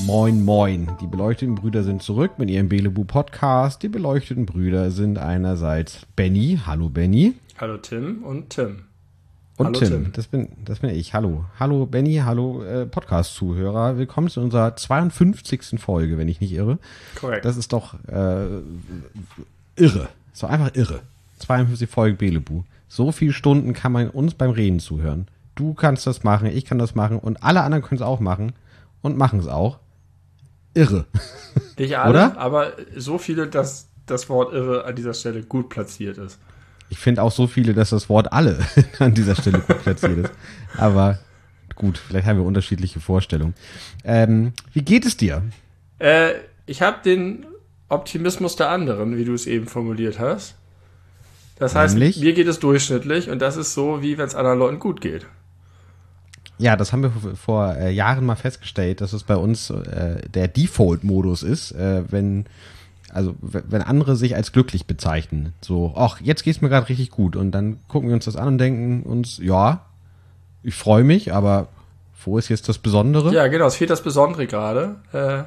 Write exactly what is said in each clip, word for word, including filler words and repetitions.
Moin, moin. Die beleuchteten Brüder sind zurück mit ihrem Belebu-Podcast. Die beleuchteten Brüder sind einerseits Benny. Hallo, Benny. Hallo, Tim und Tim. Und hallo, Tim, Tim. Das, bin, das bin ich. Hallo. Hallo, Benny. Hallo, äh, Podcast-Zuhörer. Willkommen zu unserer zweiundfünfzigsten Folge, wenn ich nicht irre. Korrekt. Das ist doch äh, irre. So einfach irre. zweiundfünfzig Folgen Belebu. So viele Stunden kann man uns beim Reden zuhören. Du kannst das machen, ich kann das machen und alle anderen können es auch machen und machen es auch. Irre. Nicht alle, oder? Aber so viele, dass das Wort irre an dieser Stelle gut platziert ist. Ich finde auch so viele, dass das Wort alle an dieser Stelle gut platziert ist. Aber gut, vielleicht haben wir unterschiedliche Vorstellungen. Ähm, wie geht es dir? Äh, ich habe den Optimismus der anderen, wie du es eben formuliert hast. Das heißt, Nämlich? Mir geht es durchschnittlich und das ist so, wie wenn es anderen Leuten gut geht. Ja, das haben wir vor, vor äh, Jahren mal festgestellt, dass es bei uns äh, der Default-Modus ist, äh, wenn also w- wenn andere sich als glücklich bezeichnen. So, ach, jetzt geht's mir gerade richtig gut. Und dann gucken wir uns das an und denken uns, ja, ich freue mich, aber wo ist jetzt das Besondere? Ja, genau, es fehlt das Besondere gerade, äh,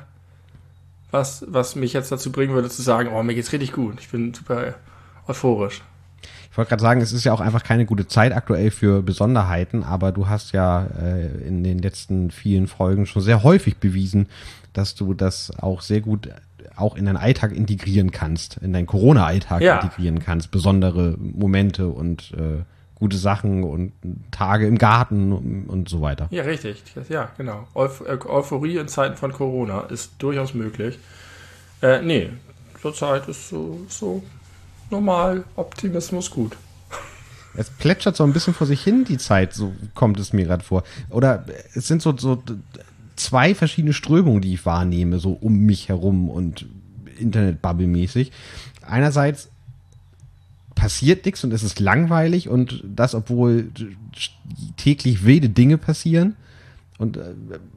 was, was mich jetzt dazu bringen würde zu sagen, oh, mir geht's richtig gut, ich bin super euphorisch. Ich wollte gerade sagen, es ist ja auch einfach keine gute Zeit aktuell für Besonderheiten, aber du hast ja äh, in den letzten vielen Folgen schon sehr häufig bewiesen, dass du das auch sehr gut auch in deinen Alltag integrieren kannst, in deinen Corona-Alltag Ja. integrieren kannst, besondere Momente und äh, gute Sachen und Tage im Garten und, und so weiter. Ja, richtig. Ja, genau. Euph- äh, Euphorie in Zeiten von Corona ist durchaus möglich. Äh, nee, zurzeit ist so, so normal Optimismus gut. Es plätschert so ein bisschen vor sich hin, die Zeit, so kommt es mir gerade vor. Oder es sind so, so zwei verschiedene Strömungen, die ich wahrnehme, so um mich herum und Internet-Bubble-mäßig. Einerseits passiert nichts und es ist langweilig und das, obwohl täglich wilde Dinge passieren. Und äh,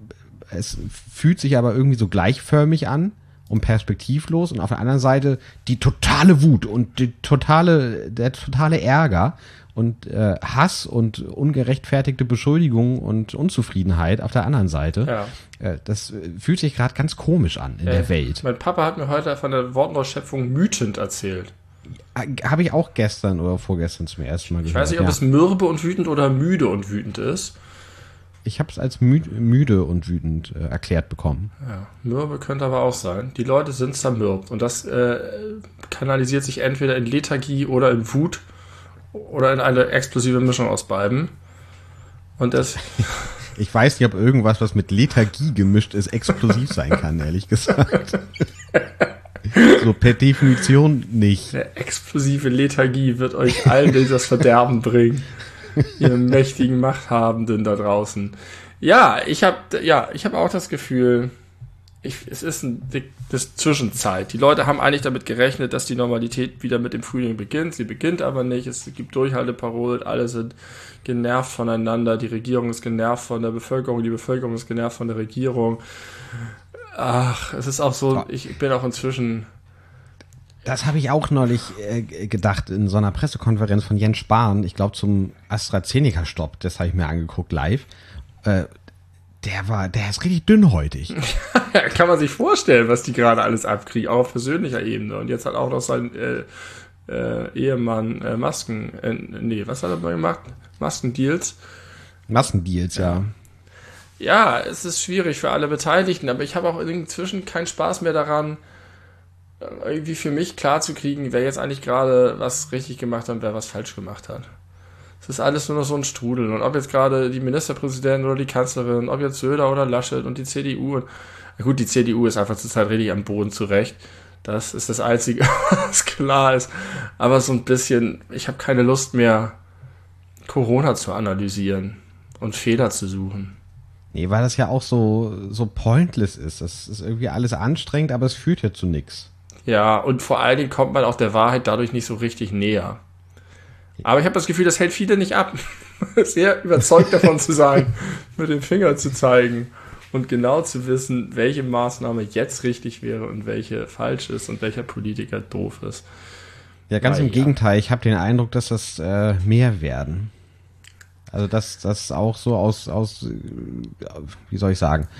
es fühlt sich aber irgendwie so gleichförmig an und perspektivlos. Und auf der anderen Seite die totale Wut und die totale, der totale Ärger und äh, Hass und ungerechtfertigte Beschuldigungen und Unzufriedenheit auf der anderen Seite. Ja. Äh, das äh, fühlt sich gerade ganz komisch an in Äh, der Welt. Mein Papa hat mir heute von der Wortneuschöpfung wütend erzählt. Habe ich auch gestern oder vorgestern zum ersten Mal gehört. Ich weiß nicht, ob ja. es mürbe und wütend oder müde und wütend ist. Ich habe es als mü- müde und wütend äh, erklärt bekommen. Ja, mürbe könnte aber auch sein. Die Leute sind zermürbt und das äh, kanalisiert sich entweder in Lethargie oder in Wut oder in eine explosive Mischung aus beiden. Und das... Ich weiß nicht, ob irgendwas, was mit Lethargie gemischt ist, explosiv sein kann, ehrlich gesagt. So per Definition nicht. Eine explosive Lethargie wird euch allen das Verderben bringen. Ihr mächtigen Machthabenden da draußen. Ja, ich habe ja, ich habe auch das Gefühl, ich, es ist ein, das Zwischenzeit. Die Leute haben eigentlich damit gerechnet, dass die Normalität wieder mit dem Frühling beginnt. Sie beginnt aber nicht. Es gibt Durchhalteparolen. Alle sind genervt voneinander. Die Regierung ist genervt von der Bevölkerung. Die Bevölkerung ist genervt von der Regierung. Ach, es ist auch so, ich bin auch inzwischen... Das habe ich auch neulich äh, gedacht in so einer Pressekonferenz von Jens Spahn, ich glaube zum AstraZeneca-Stopp, das habe ich mir angeguckt live. Äh, der war, der ist richtig dünnhäutig. Kann man sich vorstellen, was die gerade alles abkriegen, auch auf persönlicher Ebene. Und jetzt hat auch noch sein äh, äh, Ehemann äh, Masken, äh, nee, was hat er mal gemacht? Maskendeals. Massendeals, ja. Ja, es ist schwierig für alle Beteiligten, aber ich habe auch inzwischen keinen Spaß mehr daran, irgendwie für mich klar zu kriegen, wer jetzt eigentlich gerade was richtig gemacht hat und wer was falsch gemacht hat. Es ist alles nur noch so ein Strudel. Und ob jetzt gerade die Ministerpräsidentin oder die Kanzlerin, ob jetzt Söder oder Laschet und die C D U. Und, na gut, die C D U ist einfach zurzeit richtig am Boden zurecht. Das ist das Einzige, was klar ist. Aber so ein bisschen, ich habe keine Lust mehr, Corona zu analysieren und Fehler zu suchen. Nee, weil das ja auch so, so pointless ist. Das ist irgendwie alles anstrengend, aber es führt ja zu nichts. Ja, und vor allen Dingen kommt man auch der Wahrheit dadurch nicht so richtig näher. Aber ich habe das Gefühl, das hält viele nicht ab. Sehr überzeugt davon zu sein, mit dem Finger zu zeigen und genau zu wissen, welche Maßnahme jetzt richtig wäre und welche falsch ist und welcher Politiker doof ist. Ja, ganz Na, im ja. Gegenteil. Ich habe den Eindruck, dass das äh, mehr werden. Also dass das auch so aus, aus, wie soll ich sagen,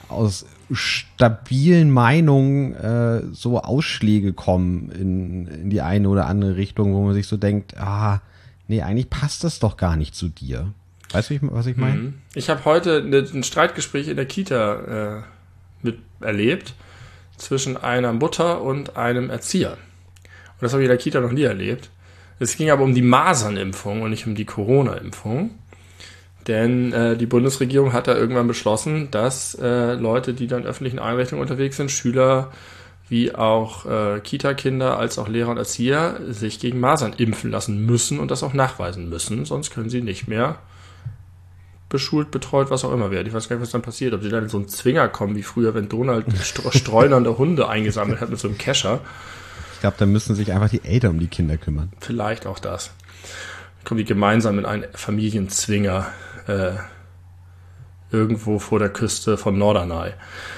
aus stabilen Meinungen äh, so Ausschläge kommen in, in die eine oder andere Richtung, wo man sich so denkt, ah, nee, eigentlich passt das doch gar nicht zu dir. Weißt du, was ich meine? Ich habe heute ein Streitgespräch in der Kita äh, miterlebt zwischen einer Mutter und einem Erzieher. Und das habe ich in der Kita noch nie erlebt. Es ging aber um die Masernimpfung und nicht um die Corona-Impfung. Denn äh, die Bundesregierung hat da irgendwann beschlossen, dass äh, Leute, die dann in öffentlichen Einrichtungen unterwegs sind, Schüler wie auch äh, Kita-Kinder als auch Lehrer und Erzieher, sich gegen Masern impfen lassen müssen und das auch nachweisen müssen. Sonst können sie nicht mehr beschult, betreut, was auch immer werden. Ich weiß gar nicht, was dann passiert. Ob sie dann in so einen Zwinger kommen, wie früher, wenn Donald streunernde Hunde eingesammelt hat mit so einem Kescher. Ich glaube, da müssen sich einfach die Eltern um die Kinder kümmern. Vielleicht auch das. Dann kommen die gemeinsam in einen Familienzwinger Äh, irgendwo vor der Küste von Norderney.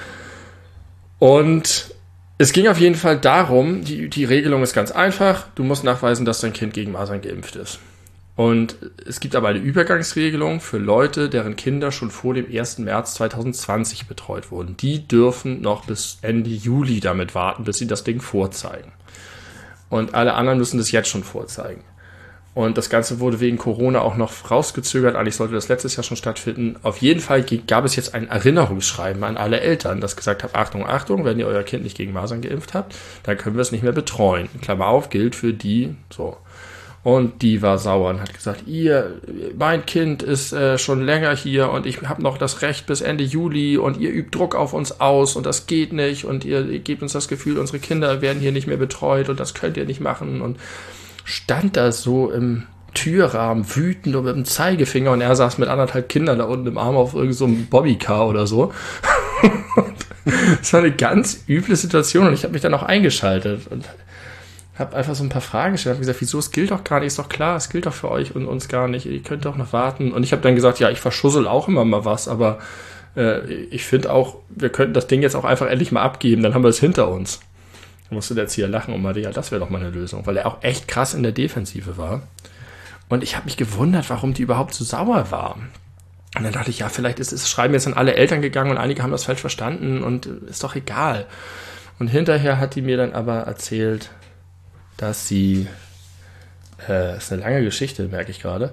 Und es ging auf jeden Fall darum, die, die Regelung ist ganz einfach, du musst nachweisen, dass dein Kind gegen Masern geimpft ist. Und es gibt aber eine Übergangsregelung für Leute, deren Kinder schon vor dem ersten März zweitausendzwanzig betreut wurden. Die dürfen noch bis Ende Juli damit warten, bis sie das Ding vorzeigen. Und alle anderen müssen das jetzt schon vorzeigen. Und das Ganze wurde wegen Corona auch noch rausgezögert. Eigentlich sollte das letztes Jahr schon stattfinden. Auf jeden Fall gab es jetzt ein Erinnerungsschreiben an alle Eltern, das gesagt hat, Achtung, Achtung, wenn ihr euer Kind nicht gegen Masern geimpft habt, dann können wir es nicht mehr betreuen. Klammer auf, gilt für die, so. Und die war sauer und hat gesagt, ihr, mein Kind ist äh, schon länger hier und ich habe noch das Recht bis Ende Juli und ihr übt Druck auf uns aus und das geht nicht und ihr, ihr gebt uns das Gefühl, unsere Kinder werden hier nicht mehr betreut und das könnt ihr nicht machen und stand da so im Türrahmen wütend und mit dem Zeigefinger und er saß mit anderthalb Kindern da unten im Arm auf irgendeinem so Bobbycar oder so. Das war eine ganz üble Situation und ich habe mich dann auch eingeschaltet und habe einfach so ein paar Fragen gestellt. Habe gesagt, wieso, es gilt doch gar nicht, ist doch klar, es gilt doch für euch und uns gar nicht, ihr könnt doch noch warten. Und ich habe dann gesagt, ja, ich verschussel auch immer mal was, aber äh, ich finde auch, wir könnten das Ding jetzt auch einfach endlich mal abgeben, dann haben wir es hinter uns. Da musste der Erzieher lachen und meinte, ja, das wäre doch mal eine Lösung, weil er auch echt krass in der Defensive war. Und ich habe mich gewundert, warum die überhaupt so sauer war. Und dann dachte ich, ja, vielleicht ist das Schreiben jetzt an alle Eltern gegangen und einige haben das falsch verstanden und ist doch egal. Und hinterher hat die mir dann aber erzählt, dass sie, äh, ist eine lange Geschichte, merke ich gerade,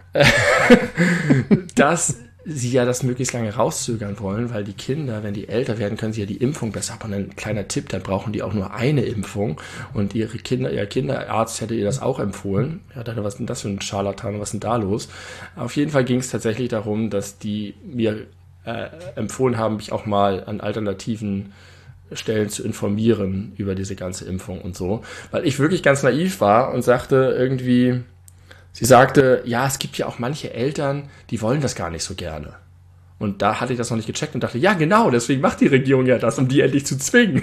dass sie ja das möglichst lange rauszögern wollen, weil die Kinder, wenn die älter werden, können sie ja die Impfung besser haben. Und ein kleiner Tipp, dann brauchen die auch nur eine Impfung. Und ihre Kinder, ihr Kinderarzt hätte ihr das auch empfohlen. Ja, dachte, was ist denn das für ein Scharlatan, was ist denn da los? Auf jeden Fall ging es tatsächlich darum, dass die mir äh, empfohlen haben, mich auch mal an alternativen Stellen zu informieren über diese ganze Impfung und so. Weil ich wirklich ganz naiv war und sagte irgendwie, sie sagte, ja, es gibt ja auch manche Eltern, die wollen das gar nicht so gerne. Und da hatte ich das noch nicht gecheckt und dachte, ja genau, deswegen macht die Regierung ja das, um die endlich zu zwingen.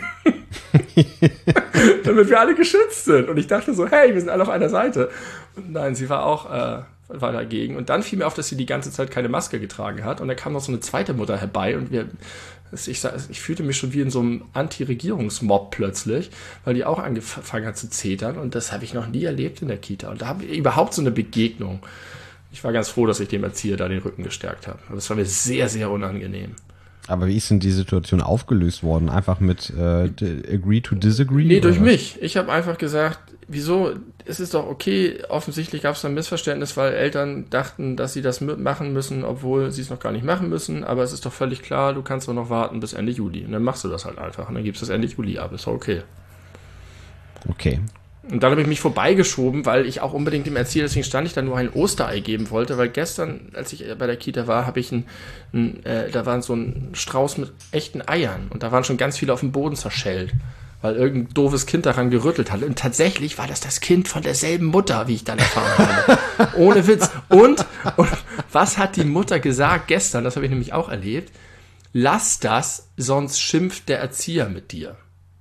Damit wir alle geschützt sind. Und ich dachte so, hey, wir sind alle auf einer Seite. Und nein, sie war auch äh, war dagegen. Und dann fiel mir auf, dass sie die ganze Zeit keine Maske getragen hat. Und dann kam noch so eine zweite Mutter herbei und wir... Ich, ich fühlte mich schon wie in so einem Anti-Regierungsmob plötzlich, weil die auch angefangen hat zu zetern und das habe ich noch nie erlebt in der Kita. Und da habe ich überhaupt so eine Begegnung. Ich war ganz froh, dass ich dem Erzieher da den Rücken gestärkt habe. Aber das war mir sehr, sehr unangenehm. Aber wie ist denn die Situation aufgelöst worden? Einfach mit äh, agree to disagree? Nee, durch mich. Ich habe einfach gesagt, wieso, es ist doch okay, offensichtlich gab es da ein Missverständnis, weil Eltern dachten, dass sie das machen müssen, obwohl sie es noch gar nicht machen müssen, aber es ist doch völlig klar, du kannst doch noch warten bis Ende Juli. Und dann machst du das halt einfach und dann gibst du das Ende Juli ab, ist doch okay. Okay. Und dann habe ich mich vorbeigeschoben, weil ich auch unbedingt dem Erzieher, deswegen stand ich da, nur ein Osterei geben wollte, weil gestern, als ich bei der Kita war, habe ich ein, ein äh, da war so ein Strauß mit echten Eiern und da waren schon ganz viele auf dem Boden zerschellt, weil irgendein doofes Kind daran gerüttelt hat. Und tatsächlich war das das Kind von derselben Mutter, wie ich dann erfahren habe. Ohne Witz. Und, und was hat die Mutter gesagt gestern, das habe ich nämlich auch erlebt, lass das, sonst schimpft der Erzieher mit dir.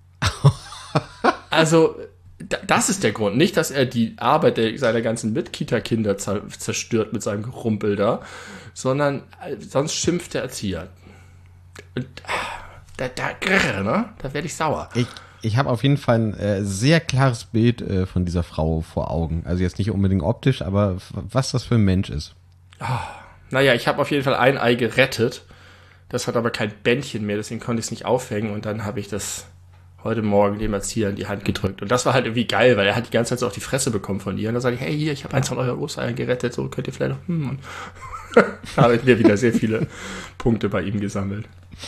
Also... Das ist der Grund. Nicht, dass er die Arbeit der, seiner ganzen Mit-Kita-Kinder zerstört mit seinem Gerumpel da, sondern sonst schimpft der Erzieher. Und da, da, ne? Da werde ich sauer. Ich, ich habe auf jeden Fall ein äh, sehr klares Bild äh, von dieser Frau vor Augen. Also jetzt nicht unbedingt optisch, aber was das für ein Mensch ist. Oh, naja, ich habe auf jeden Fall ein Ei gerettet. Das hat aber kein Bändchen mehr, deswegen konnte ich es nicht aufhängen und dann habe ich das heute Morgen dem Erzieher in die Hand gedrückt. Und das war halt irgendwie geil, weil er hat die ganze Zeit so auf die Fresse bekommen von ihr. Und dann sage ich, hey, hier, ich habe eins von euren Ostereiern gerettet, so könnt ihr vielleicht noch... Hm. Und da habe ich mir wieder sehr viele Punkte bei ihm gesammelt.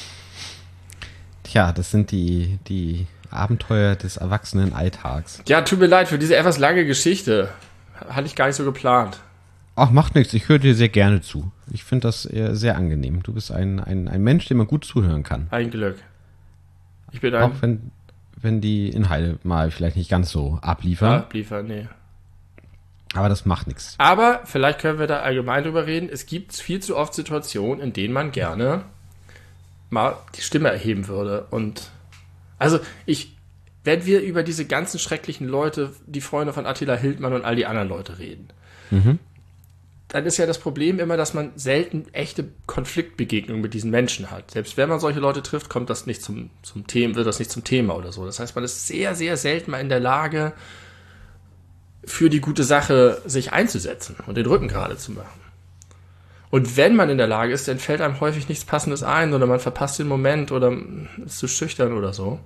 Tja, das sind die, die Abenteuer des Erwachsenenalltags. Ja, tut mir leid für diese etwas lange Geschichte. Hatte ich gar nicht so geplant. Ach, macht nichts. Ich höre dir sehr gerne zu. Ich finde das eher sehr angenehm. Du bist ein, ein, ein Mensch, dem man gut zuhören kann. Ein Glück. Ich bin ein... Auch wenn, wenn die Inhalte mal vielleicht nicht ganz so abliefern. Abliefern, nee. Aber das macht nichts. Aber vielleicht können wir da allgemein drüber reden. Es gibt viel zu oft Situationen, in denen man gerne mal die Stimme erheben würde. Und also ich, wenn wir über diese ganzen schrecklichen Leute, die Freunde von Attila Hildmann und all die anderen Leute reden, Mhm. dann ist ja das Problem immer, dass man selten echte Konfliktbegegnungen mit diesen Menschen hat. Selbst wenn man solche Leute trifft, kommt das nicht zum, zum Thema, wird das nicht zum Thema oder so. Das heißt, man ist sehr, sehr selten mal in der Lage, für die gute Sache sich einzusetzen und den Rücken gerade zu machen. Und wenn man in der Lage ist, dann fällt einem häufig nichts Passendes ein oder man verpasst den Moment oder ist zu schüchtern oder so.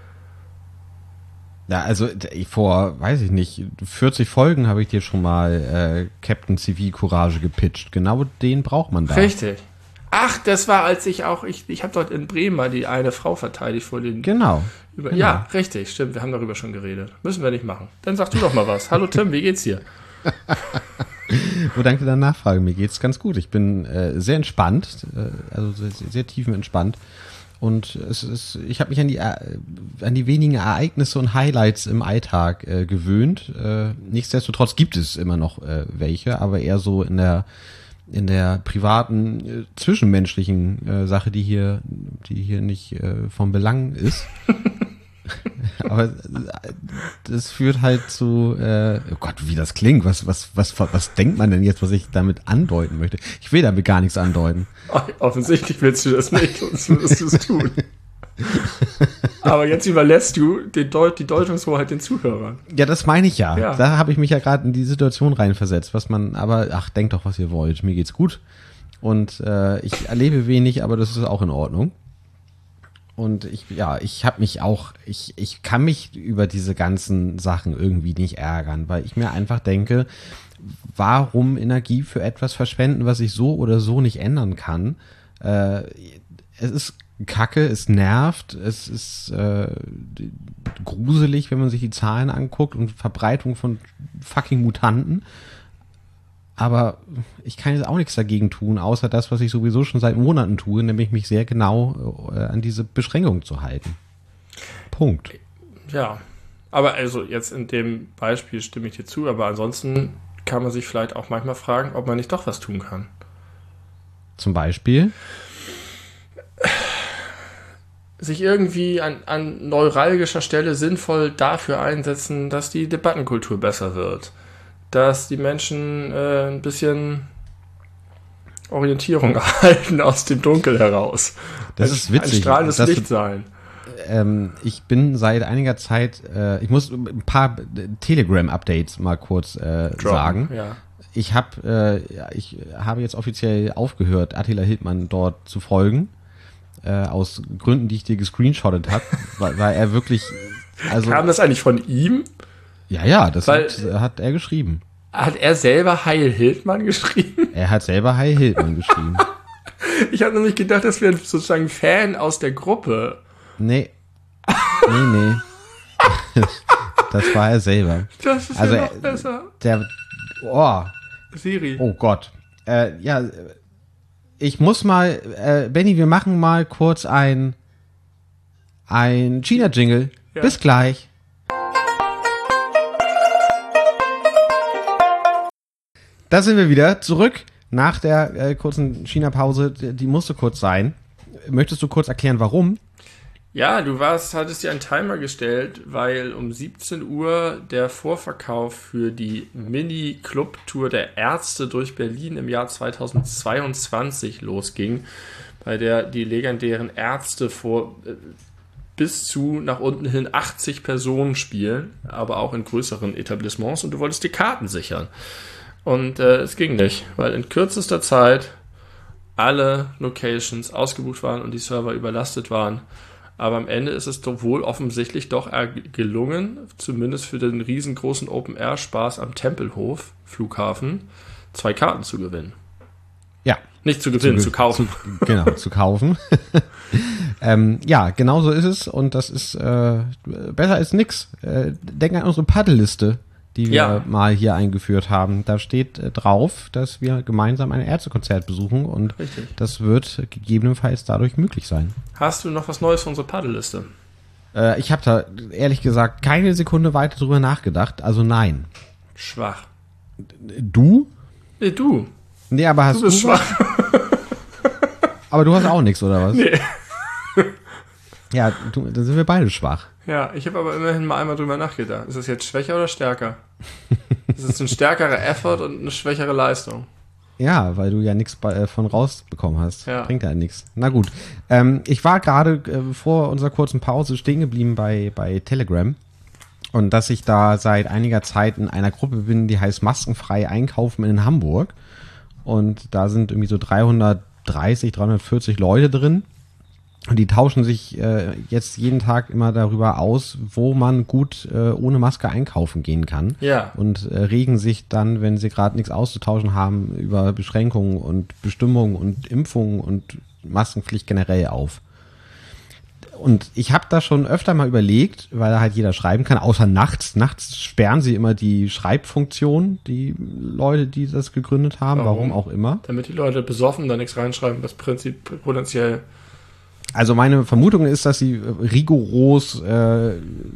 Ja, also vor, weiß ich nicht, vierzig Folgen habe ich dir schon mal äh, Captain Zivilcourage gepitcht. Genau den braucht man da. Richtig. Ach, das war, als ich auch, ich, ich habe dort in Bremen mal die eine Frau verteidigt vor den... Genau. Über, genau. Ja, richtig, stimmt, wir haben darüber schon geredet. Müssen wir nicht machen. Dann sag du doch mal was. Hallo Tim, wie geht's dir? Oh, danke der Nachfrage. Mir geht's ganz gut. Ich bin äh, sehr entspannt, äh, also sehr, sehr, sehr tiefenentspannt. Und es ist, ich habe mich an die äh, an die wenigen Ereignisse und Highlights im Alltag äh, gewöhnt. Äh, nichtsdestotrotz gibt es immer noch äh, welche, aber eher so in der in der privaten äh, zwischenmenschlichen äh, Sache, die hier die hier nicht äh, von Belang ist. Aber das führt halt zu, äh, oh Gott, wie das klingt. Was, was, was, was denkt man denn jetzt, was ich damit andeuten möchte? Ich will damit gar nichts andeuten. Offensichtlich willst du das nicht, sonst würdest du es tun. Aber jetzt überlässt du den Deut- die Deutungshoheit den Zuhörern. Ja, das meine ich ja. Ja. Da habe ich mich ja gerade in die Situation reinversetzt, was man, aber ach, denkt doch, was ihr wollt. Mir geht's gut. Und äh, ich erlebe wenig, aber das ist auch in Ordnung. Und ich, ja, ich habe mich auch, ich, ich kann mich über diese ganzen Sachen irgendwie nicht ärgern, weil ich mir einfach denke, warum Energie für etwas verschwenden, was ich so oder so nicht ändern kann? Äh, es ist Kacke, es nervt, es ist äh, gruselig, wenn man sich die Zahlen anguckt und Verbreitung von fucking Mutanten. Aber ich kann jetzt auch nichts dagegen tun, außer das, was ich sowieso schon seit Monaten tue, nämlich mich sehr genau äh, an diese Beschränkung zu halten. Punkt. Ja, aber also jetzt in dem Beispiel stimme ich dir zu, aber ansonsten kann man sich vielleicht auch manchmal fragen, ob man nicht doch was tun kann. Zum Beispiel? Sich irgendwie an, an neuralgischer Stelle sinnvoll dafür einsetzen, dass die Debattenkultur besser wird. Dass die Menschen äh, ein bisschen Orientierung erhalten aus dem Dunkel heraus. Das ein, ist witzig. Ein strahlendes das Licht sein. Ähm, ich bin seit einiger Zeit, äh, ich muss ein paar Telegram-Updates mal kurz äh, sagen. Ja. Ich habe äh, ja, ich habe jetzt offiziell aufgehört, Attila Hildmann dort zu folgen. Äh, aus Gründen, die ich dir gescreenshottet habe, weil, weil er wirklich... Also, kam das eigentlich von ihm? Ja, ja, das Weil, hat, hat er geschrieben. Hat er selber Heil Hildmann geschrieben? Er hat selber Heil Hildmann geschrieben. Ich habe nämlich gedacht, das wäre sozusagen ein Fan aus der Gruppe. Nee. Nee, nee. Das war er selber. Das ist also, ja noch besser. Der, oh, Siri. oh Gott. Äh, ja, ich muss mal, äh, Benny, wir machen mal kurz ein, ein China-Jingle. Ja. Bis gleich. Da sind wir wieder zurück nach der äh, kurzen China-Pause. Die, die musste kurz sein. Möchtest du kurz erklären, warum? Ja, du warst, hattest dir einen Timer gestellt, weil um siebzehn Uhr der Vorverkauf für die Mini-Club-Tour der Ärzte durch Berlin im Jahr zweitausendzweiundzwanzig losging, bei der die legendären Ärzte vor äh, bis zu nach unten hin achtzig Personen spielen, aber auch in größeren Etablissements, und du wolltest die Karten sichern. Und äh, es ging nicht, weil in kürzester Zeit alle Locations ausgebucht waren und die Server überlastet waren. Aber am Ende ist es doch wohl offensichtlich doch gelungen, zumindest für den riesengroßen Open-Air-Spaß am Tempelhof Flughafen, zwei Karten zu gewinnen. Ja. Nicht zu gewinnen, zu, zu kaufen. Zu, genau, zu kaufen. ähm, ja, genau so ist es und das ist äh, besser als nix. Äh, denk an unsere Paddelliste, die wir Ja. mal hier eingeführt haben. Da steht äh, drauf, dass wir gemeinsam ein Ärztekonzert besuchen und Richtig. das wird gegebenenfalls dadurch möglich sein. Hast du noch was Neues für unsere Paddelliste? Äh, ich habe da ehrlich gesagt keine Sekunde weiter drüber nachgedacht, also nein. Schwach. Du? Nee, du. Nee, aber hast Du bist du schwach. Aber du hast auch nichts, oder was? Nee. Ja, du, dann sind wir beide schwach. Ja, ich habe aber immerhin mal einmal drüber nachgedacht. Ist das jetzt schwächer oder stärker? Ist es ein stärkerer Effort und eine schwächere Leistung? Ja, weil du ja nichts äh, von rausbekommen hast. Ja. Bringt ja nichts. Na gut. Ähm, ich war gerade äh, vor unserer kurzen Pause stehen geblieben bei, bei Telegram. Und dass ich da seit einiger Zeit in einer Gruppe bin, die heißt Maskenfrei Einkaufen in Hamburg. Und da sind irgendwie so dreihundertdreißig, dreihundertvierzig Leute drin. Und die tauschen sich äh, jetzt jeden Tag immer darüber aus, wo man gut äh, ohne Maske einkaufen gehen kann. Ja. Und äh, regen sich dann, wenn sie gerade nichts auszutauschen haben, über Beschränkungen und Bestimmungen und Impfungen und Maskenpflicht generell auf. Und ich habe da schon öfter mal überlegt, weil da halt jeder schreiben kann, außer nachts. Nachts sperren sie immer die Schreibfunktion, die Leute, die das gegründet haben, warum, warum auch immer. Damit die Leute besoffen da nichts reinschreiben, das Prinzip potenziell. Also meine Vermutung ist, dass sie rigoros äh,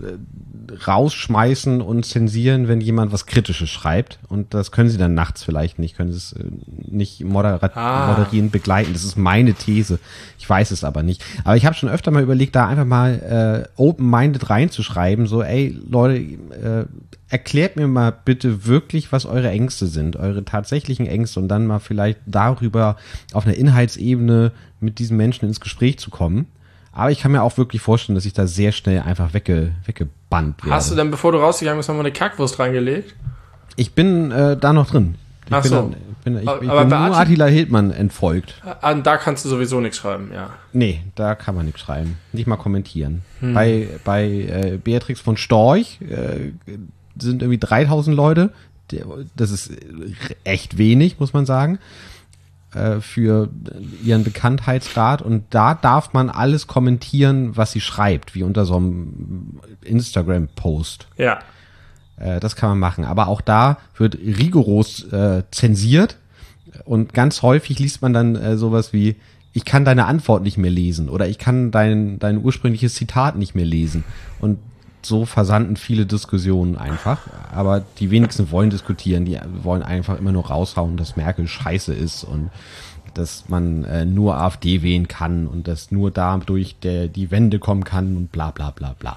rausschmeißen und zensieren, wenn jemand was Kritisches schreibt. Und das können sie dann nachts vielleicht nicht, können sie es äh, nicht moderat- Ah. moderierend begleiten. Das ist meine These. Ich weiß es aber nicht. Aber ich habe schon öfter mal überlegt, da einfach mal äh, open-minded reinzuschreiben. So, ey, Leute, äh, erklärt mir mal bitte wirklich, was eure Ängste sind, eure tatsächlichen Ängste und dann mal vielleicht darüber auf einer Inhaltsebene mit diesen Menschen ins Gespräch zu kommen. Aber ich kann mir auch wirklich vorstellen, dass ich da sehr schnell einfach wegge, weggebannt werde. Hast du denn, bevor du rausgegangen bist, nochmal eine Kackwurst reingelegt? Ich bin äh, da noch drin. Ich Ach bin, so. dann, ich bin, ich, Aber- ich aber bin bei nur Atti- Attila Hildmann entfolgt. Ah, da kannst du sowieso nichts schreiben, ja. Nee, da kann man nichts schreiben. Nicht mal kommentieren. Hm. Bei, bei äh, Beatrix von Storch äh, sind irgendwie dreitausend Leute. Der- Das ist echt wenig, muss man sagen, äh, für ihren Bekanntheitsgrad. Und da darf man alles kommentieren, was sie schreibt, wie unter so einem Instagram-Post. Ja. Äh, das kann man machen. Aber auch da wird rigoros äh, zensiert. Und ganz häufig liest man dann äh, sowas wie, ich kann deine Antwort nicht mehr lesen oder ich kann dein, dein ursprüngliches Zitat nicht mehr lesen. Und so versanden viele Diskussionen einfach. Aber die wenigsten wollen diskutieren. Die wollen einfach immer nur raushauen, dass Merkel scheiße ist und dass man äh, nur AfD wählen kann und dass nur dadurch der, die Wende kommen kann und bla bla bla bla.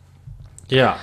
Ja.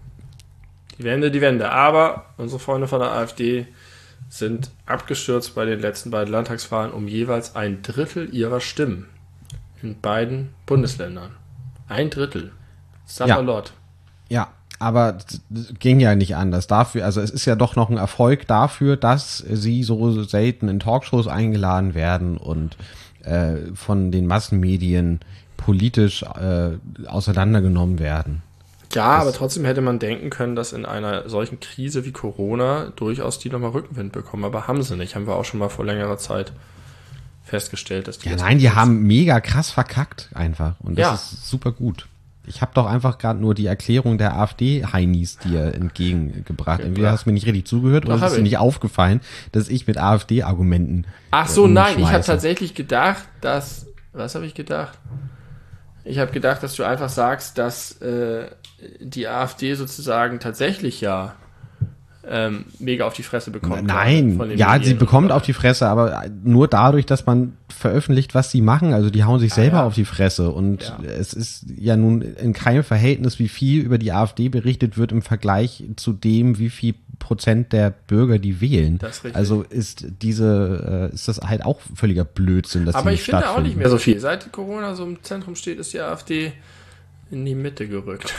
Die Wende, die Wende. Aber unsere Freunde von der AfD sind abgestürzt bei den letzten beiden Landtagswahlen um jeweils ein Drittel ihrer Stimmen. In beiden Bundesländern. Ein Drittel. Sapperlot. Ja, aber das ging ja nicht anders. Dafür, also es ist ja doch noch ein Erfolg dafür, dass sie so selten in Talkshows eingeladen werden und äh, von den Massenmedien politisch äh, auseinandergenommen werden. Ja, Das- aber trotzdem hätte man denken können, dass in einer solchen Krise wie Corona durchaus die nochmal Rückenwind bekommen. Aber haben sie nicht. Haben wir auch schon mal vor längerer Zeit festgestellt, dass die Ja, das nein, die nicht haben mega krass verkackt einfach und das Ja. ist super gut. Ich habe doch einfach gerade nur die Erklärung der AfD-Heinis dir entgegengebracht. Entweder hast du mir nicht richtig zugehört oder Doch, es hab ist dir ich. nicht aufgefallen, dass ich mit AfD-Argumenten Ach so, äh, nein, ich habe umschmeiße. tatsächlich gedacht, dass. Was habe ich gedacht? Ich habe gedacht, dass du einfach sagst, dass äh, die AfD sozusagen tatsächlich ja ähm, mega auf die Fresse bekommt. Nein, von den ja, Medien sie bekommt und- auf die Fresse, aber nur dadurch, dass man veröffentlicht, was sie machen. Also die hauen sich Ah, selber ja. auf die Fresse. Und Ja. es ist ja nun in keinem Verhältnis, wie viel über die AfD berichtet wird im Vergleich zu dem, wie viel Prozent der Bürger die wählen. Das ist richtig. Also ist diese, äh, ist das halt auch völliger Blödsinn, dass Aber die ich nicht finde auch stattfinden. nicht mehr so viel. Seit Corona so im Zentrum steht, ist die AfD in die Mitte gerückt.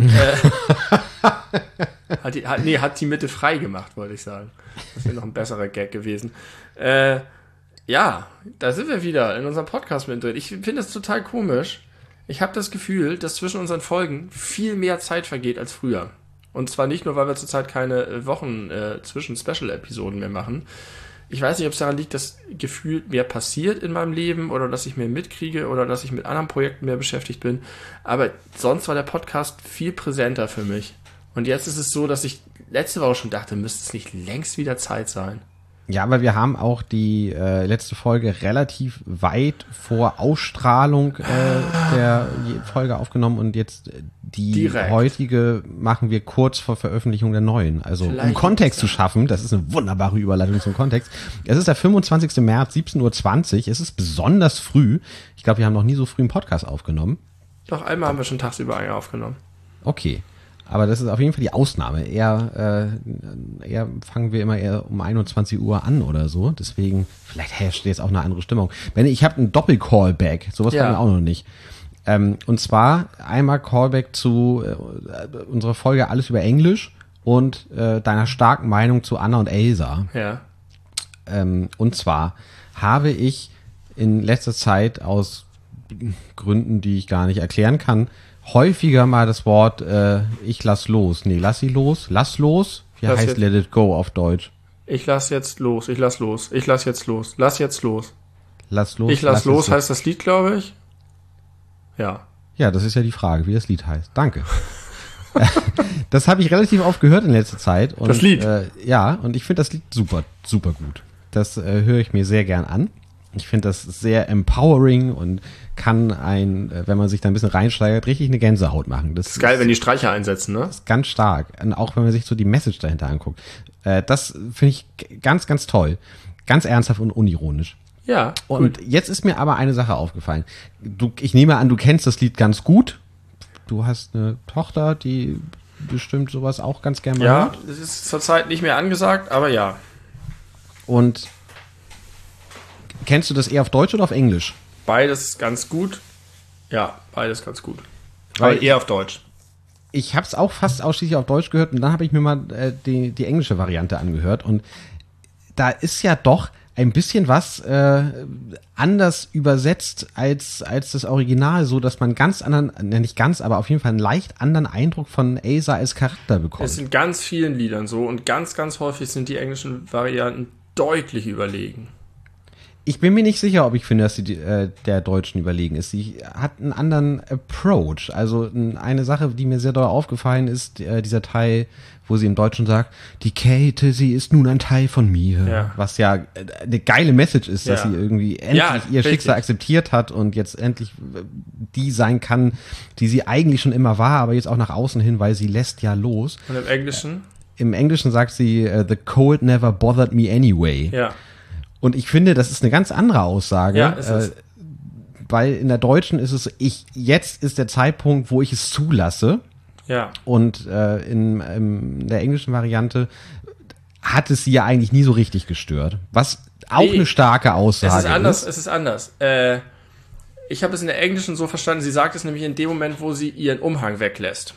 äh, hat, die, hat, nee, hat die Mitte frei gemacht, wollte ich sagen. Das wäre noch ein besserer Gag gewesen. Äh, Ja, da sind wir wieder in unserem Podcast mit drin. Ich finde das total komisch. Ich habe das Gefühl, dass zwischen unseren Folgen viel mehr Zeit vergeht als früher. Und zwar nicht nur, weil wir zurzeit keine Wochen äh, zwischen Special-Episoden mehr machen. Ich weiß nicht, ob es daran liegt, dass gefühlt mehr passiert in meinem Leben oder dass ich mehr mitkriege oder dass ich mit anderen Projekten mehr beschäftigt bin. Aber sonst war der Podcast viel präsenter für mich. Und jetzt ist es so, dass ich letzte Woche schon dachte, müsste es nicht längst wieder Zeit sein. Ja, aber wir haben auch die äh, letzte Folge relativ weit vor Ausstrahlung äh, der Folge aufgenommen und jetzt die Direkt. heutige machen wir kurz vor Veröffentlichung der neuen. Also Vielleicht um Kontext zu schaffen, das ist eine wunderbare Überleitung zum Kontext. Es ist der fünfundzwanzigster März, siebzehn Uhr zwanzig. Es ist besonders früh. Ich glaube, wir haben noch nie so früh einen Podcast aufgenommen. Doch, einmal haben wir schon tagsüber einen aufgenommen. Okay. Aber das ist auf jeden Fall die Ausnahme. Eher, äh, eher fangen wir immer eher um einundzwanzig Uhr an oder so. Deswegen, vielleicht herrscht jetzt auch eine andere Stimmung. Wenn ich habe einen Doppel-Callback, sowas Ja. haben wir auch noch nicht. Ähm, und zwar einmal Callback zu äh, unserer Folge Alles über Englisch und äh, deiner starken Meinung zu Anna und Elsa. Ja. Ähm, und zwar habe ich in letzter Zeit aus Gründen, die ich gar nicht erklären kann, häufiger mal das Wort äh, ich lass los. Nee, lass sie los. Lass los. Wie Lass heißt jetzt- let it go auf Deutsch? Ich lass jetzt los, ich lass los, ich lass jetzt los, lass jetzt los. Lass los. Ich lass los es heißt das Lied, glaube ich. Ja. Ja, das ist ja die Frage, wie das Lied heißt. Danke. Das habe ich relativ oft gehört in letzter Zeit. Und, Das Lied? Äh, ja, und ich finde das Lied super, super gut. Das äh, höre ich mir sehr gern an. Ich finde das sehr empowering und kann ein, äh, wenn man sich da ein bisschen reinsteigert, richtig eine Gänsehaut machen. Das Ist geil, wenn die Streicher einsetzen, ne? ist ganz stark. Und auch wenn man sich so die Message dahinter anguckt. Äh, das finde ich g- ganz, ganz toll. Ganz ernsthaft und unironisch. Ja. Und jetzt ist mir aber eine Sache aufgefallen. Du, ich nehme an, du kennst das Lied ganz gut. Du hast eine Tochter, die bestimmt sowas auch ganz gerne mal Ja, hört. das ist zurzeit nicht mehr angesagt, aber ja. Und kennst du das eher auf Deutsch oder auf Englisch? Beides ganz gut. Ja, beides ganz gut. Weil Aber eher auf Deutsch. Ich habe es auch fast ausschließlich auf Deutsch gehört und dann habe ich mir mal äh, die, die englische Variante angehört und da ist ja doch ein bisschen was äh, anders übersetzt als als das Original, so dass man ganz anderen, ne, nicht ganz, aber auf jeden Fall einen leicht anderen Eindruck von Elsa als Charakter bekommt. Es sind ganz vielen Liedern so und ganz, ganz häufig sind die englischen Varianten deutlich überlegen. Ich bin mir nicht sicher, ob ich finde, dass sie die, äh, der Deutschen überlegen ist. Sie hat einen anderen Approach. Also n- eine Sache, die mir sehr doll aufgefallen ist, äh, dieser Teil, wo sie im Deutschen sagt, die Käthe, sie ist nun ein Teil von mir. Ja. Was ja äh, eine geile Message ist, dass Ja. sie irgendwie endlich Ja, ihr richtig. Schicksal akzeptiert hat und jetzt endlich äh, die sein kann, die sie eigentlich schon immer war, aber jetzt auch nach außen hin, weil sie lässt ja los. Und im Englischen? Im Englischen sagt sie, äh, the cold never bothered me anyway. Ja. Und ich finde, das ist eine ganz andere Aussage, Ja, ist es. äh, weil in der Deutschen ist es, ich, jetzt ist der Zeitpunkt, wo ich es zulasse. Ja. Und äh, in, in der englischen Variante hat es sie ja eigentlich nie so richtig gestört. Was auch Nee. eine starke Aussage Es ist anders, ist. es ist anders. Äh, ich habe es in der Englischen so verstanden, sie sagt es nämlich in dem Moment, wo sie ihren Umhang weglässt.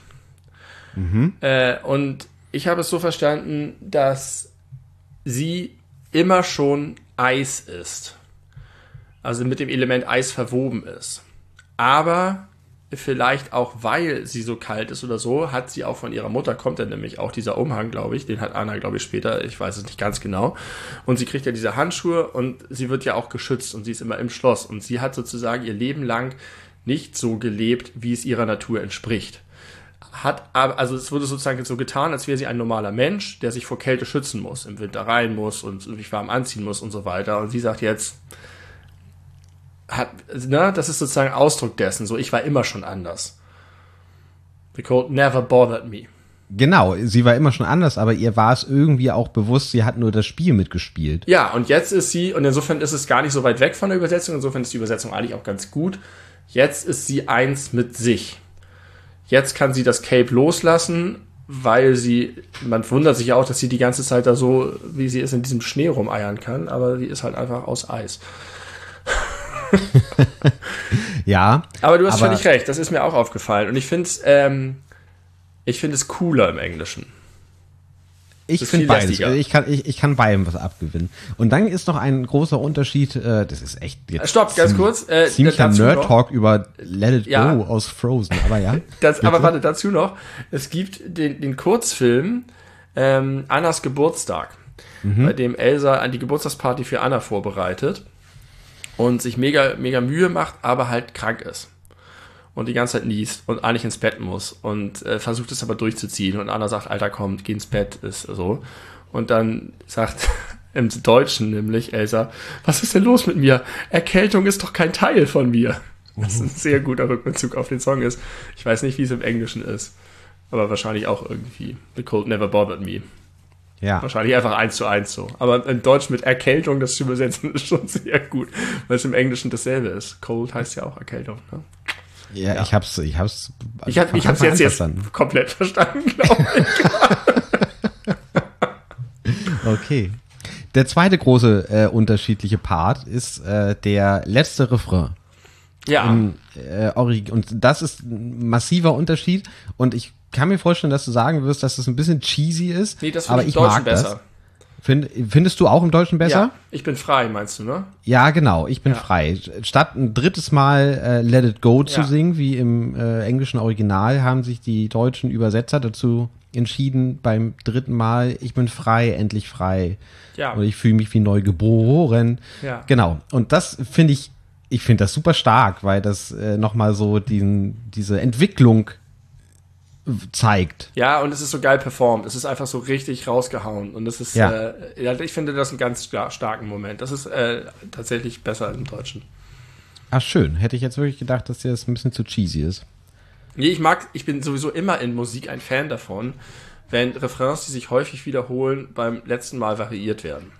Äh, und ich habe es so verstanden, dass sie immer schon Eis ist. Also mit dem Element Eis verwoben ist. Aber vielleicht auch, weil sie so kalt ist oder so, hat sie auch von ihrer Mutter, kommt dann nämlich auch dieser Umhang, glaube ich, den hat Anna, glaube ich, später, ich weiß es nicht ganz genau. Und sie kriegt ja diese Handschuhe und sie wird ja auch geschützt und sie ist immer im Schloss. Und sie hat sozusagen ihr Leben lang nicht so gelebt, wie es ihrer Natur entspricht. Hat aber, also es wurde sozusagen so getan, als wäre sie ein normaler Mensch, der sich vor Kälte schützen muss, im Winter rein muss und sich warm anziehen muss und so weiter. Und sie sagt jetzt, hat, ne, das ist sozusagen Ausdruck dessen, so ich war immer schon anders. The cold never bothered me. Genau, sie war immer schon anders, aber ihr war es irgendwie auch bewusst, sie hat nur das Spiel mitgespielt. Ja, und jetzt ist sie, und insofern ist es gar nicht so weit weg von der Übersetzung, insofern ist die Übersetzung eigentlich auch ganz gut. Jetzt ist sie eins mit sich. Jetzt kann sie das Cape loslassen, weil sie, man wundert sich ja auch, dass sie die ganze Zeit da so, wie sie ist, in diesem Schnee rumeiern kann, aber sie ist halt einfach aus Eis. Ja. Aber du hast aber völlig recht, das ist mir auch aufgefallen. Und ich finde es, ähm, ich finde es cooler im Englischen. Ich finde beides. Ich kann, ich, ich kann beidem was abgewinnen. Und dann ist noch ein großer Unterschied, äh, das ist echt jetzt Stopp, ganz kurz. Äh, ziemlicher Nerd-Talk über Let It ja. Go aus Frozen, aber ja. Das, aber warte, dazu noch, es gibt den, den Kurzfilm ähm, Annas Geburtstag, mhm. bei dem Elsa an die Geburtstagsparty für Anna vorbereitet und sich mega, mega Mühe macht, aber halt krank ist. Und die ganze Zeit niest und eigentlich ins Bett muss und äh, versucht es aber durchzuziehen. Und Anna sagt, Alter, komm, geh ins Bett, ist so. Und dann sagt im Deutschen nämlich Elsa, was ist denn los mit mir? Erkältung ist doch kein Teil von mir. Was ein sehr guter Rückbezug auf den Song ist. Ich weiß nicht, wie es im Englischen ist. Aber wahrscheinlich auch irgendwie The Cold Never Bothered Me. Ja. Wahrscheinlich einfach eins zu eins so. Aber im Deutschen mit Erkältung, das zu übersetzen, ist schon sehr gut. Weil es im Englischen dasselbe ist. Cold heißt ja auch Erkältung, ne? Ja, ja, ich hab's, ich hab's. Ich, hab, ich hab's jetzt, jetzt komplett verstanden, glaube ich. Okay. Der zweite große äh, unterschiedliche Part ist äh, der letzte Refrain. Ja. Im, äh, und das ist ein massiver Unterschied. Und ich kann mir vorstellen, dass du sagen wirst, dass das ein bisschen cheesy ist. Nee, das aber finde ich ich im Deutschen mag besser. Das. Find, findest du auch im Deutschen besser? Ja, ich bin frei, meinst du, ne? Ja, genau, ich bin ja. frei. Statt ein drittes Mal äh, Let It Go zu ja. singen, wie im äh, englischen Original, haben sich die deutschen Übersetzer dazu entschieden, beim dritten Mal, ich bin frei, endlich frei. Ja. Und ich fühle mich wie neu geboren. Ja. Genau. Und das finde ich, ich finde das super stark, weil das äh, nochmal so diesen, diese Entwicklung zeigt. Ja, und es ist so geil performt. Es ist einfach so richtig rausgehauen. Und es ist, ja. äh, ja, ich finde das einen ganz starken Moment. Das ist äh, tatsächlich besser im Deutschen. Ach, schön. Hätte ich jetzt wirklich gedacht, dass dir das ein bisschen zu cheesy ist. Nee, ich mag, ich bin sowieso immer in Musik ein Fan davon, wenn Refrains, die sich häufig wiederholen, beim letzten Mal variiert werden.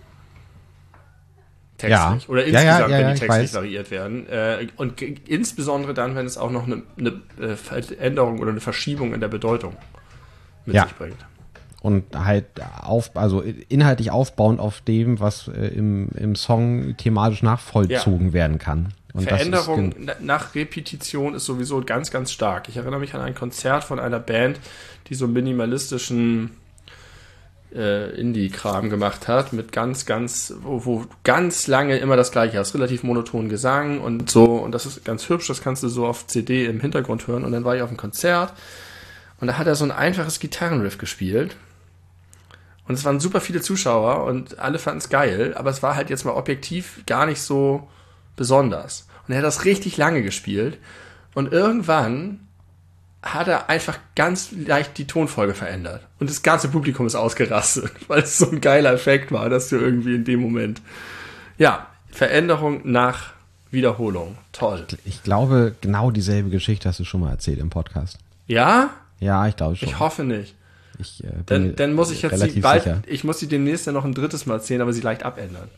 Textlich. Ja. Oder ja, insgesamt, ja, ja, wenn die textlich weiß. variiert werden. Äh, und g- insbesondere dann, wenn es auch noch eine, eine äh, Veränderung oder eine Verschiebung in der Bedeutung mit ja. sich bringt. Und halt auf, also inhaltlich aufbauend auf dem, was äh, im, im Song thematisch nachvollzogen ja. werden kann. Und Veränderung das ist nach Repetition ist sowieso ganz, ganz stark. Ich erinnere mich an ein Konzert von einer Band, die so minimalistischen äh, Indie-Kram gemacht hat, mit ganz, ganz, wo, wo ganz lange immer das Gleiche hast, relativ monoton Gesang und so, und das ist ganz hübsch, das kannst du so auf C D im Hintergrund hören, und dann war ich auf einem Konzert und da hat er so ein einfaches Gitarrenriff gespielt und es waren super viele Zuschauer und alle fanden es geil, aber es war halt jetzt mal objektiv gar nicht so besonders. Und er hat das richtig lange gespielt und irgendwann hat er einfach ganz leicht die Tonfolge verändert. Und das ganze Publikum ist ausgerastet, weil es so ein geiler Effekt war, dass du irgendwie in dem Moment... Ja, Veränderung nach Wiederholung. Toll. Ich glaube, genau dieselbe Geschichte hast du schon mal erzählt im Podcast. Ja? Ja, ich glaube schon. Ich hoffe nicht. Ich, äh, bin dann, dann muss ich jetzt relativ sie bald, sicher. Ich muss sie demnächst ja noch ein drittes Mal erzählen, aber sie leicht abändern.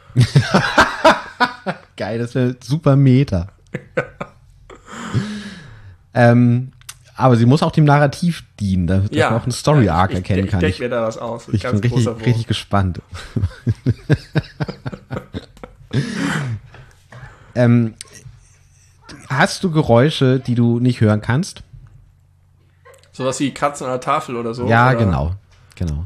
Geil, das wäre super Meta. ähm, aber sie muss auch dem Narrativ dienen, damit ja, man auch einen Story-Arc ja, ich, erkennen ich, kann. Ich denke mir da was aus. Ich bin richtig, richtig gespannt. ähm, hast du Geräusche, die du nicht hören kannst? Sowas wie Katzen an der Tafel oder so? Ja, oder? genau. genau.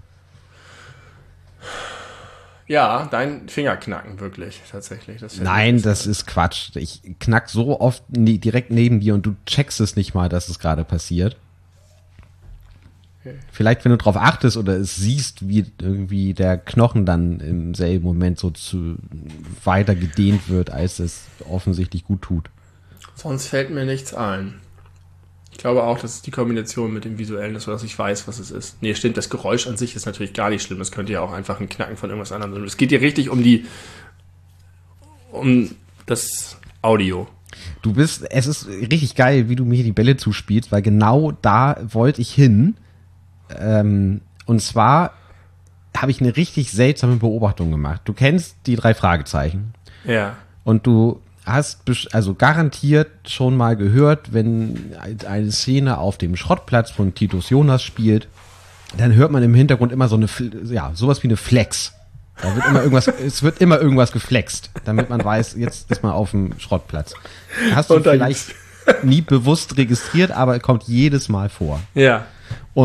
Ja, dein Fingerknacken, wirklich, tatsächlich. Das Nein, das ist Quatsch. Ich knack so oft nie, direkt neben dir und du checkst es nicht mal, dass es gerade passiert. Okay. Vielleicht, wenn du drauf achtest oder es siehst, wie irgendwie der Knochen dann im selben Moment so zu weiter gedehnt wird, als es offensichtlich gut tut. Sonst fällt mir nichts ein. Ich glaube auch, dass es die Kombination mit dem Visuellen ist, sodass ich weiß, was es ist. Nee, stimmt, das Geräusch an sich ist natürlich gar nicht schlimm. Das könnte ja auch einfach ein Knacken von irgendwas anderem sein. Es geht hier richtig um die, um das Audio. Du bist, es ist richtig geil, wie du mir die Bälle zuspielst, weil genau da wollte ich hin. Ähm, und zwar habe ich eine richtig seltsame Beobachtung gemacht. Du kennst die drei Fragezeichen. Ja. Und du hast also garantiert schon mal gehört, wenn eine Szene auf dem Schrottplatz von Titus Jonas spielt, dann hört man im Hintergrund immer so eine, ja, sowas wie eine Flex. Da wird immer irgendwas, es wird immer irgendwas geflext, damit man weiß, jetzt ist man auf dem Schrottplatz. Hast du vielleicht nie bewusst registriert, aber kommt jedes Mal vor. Ja. Und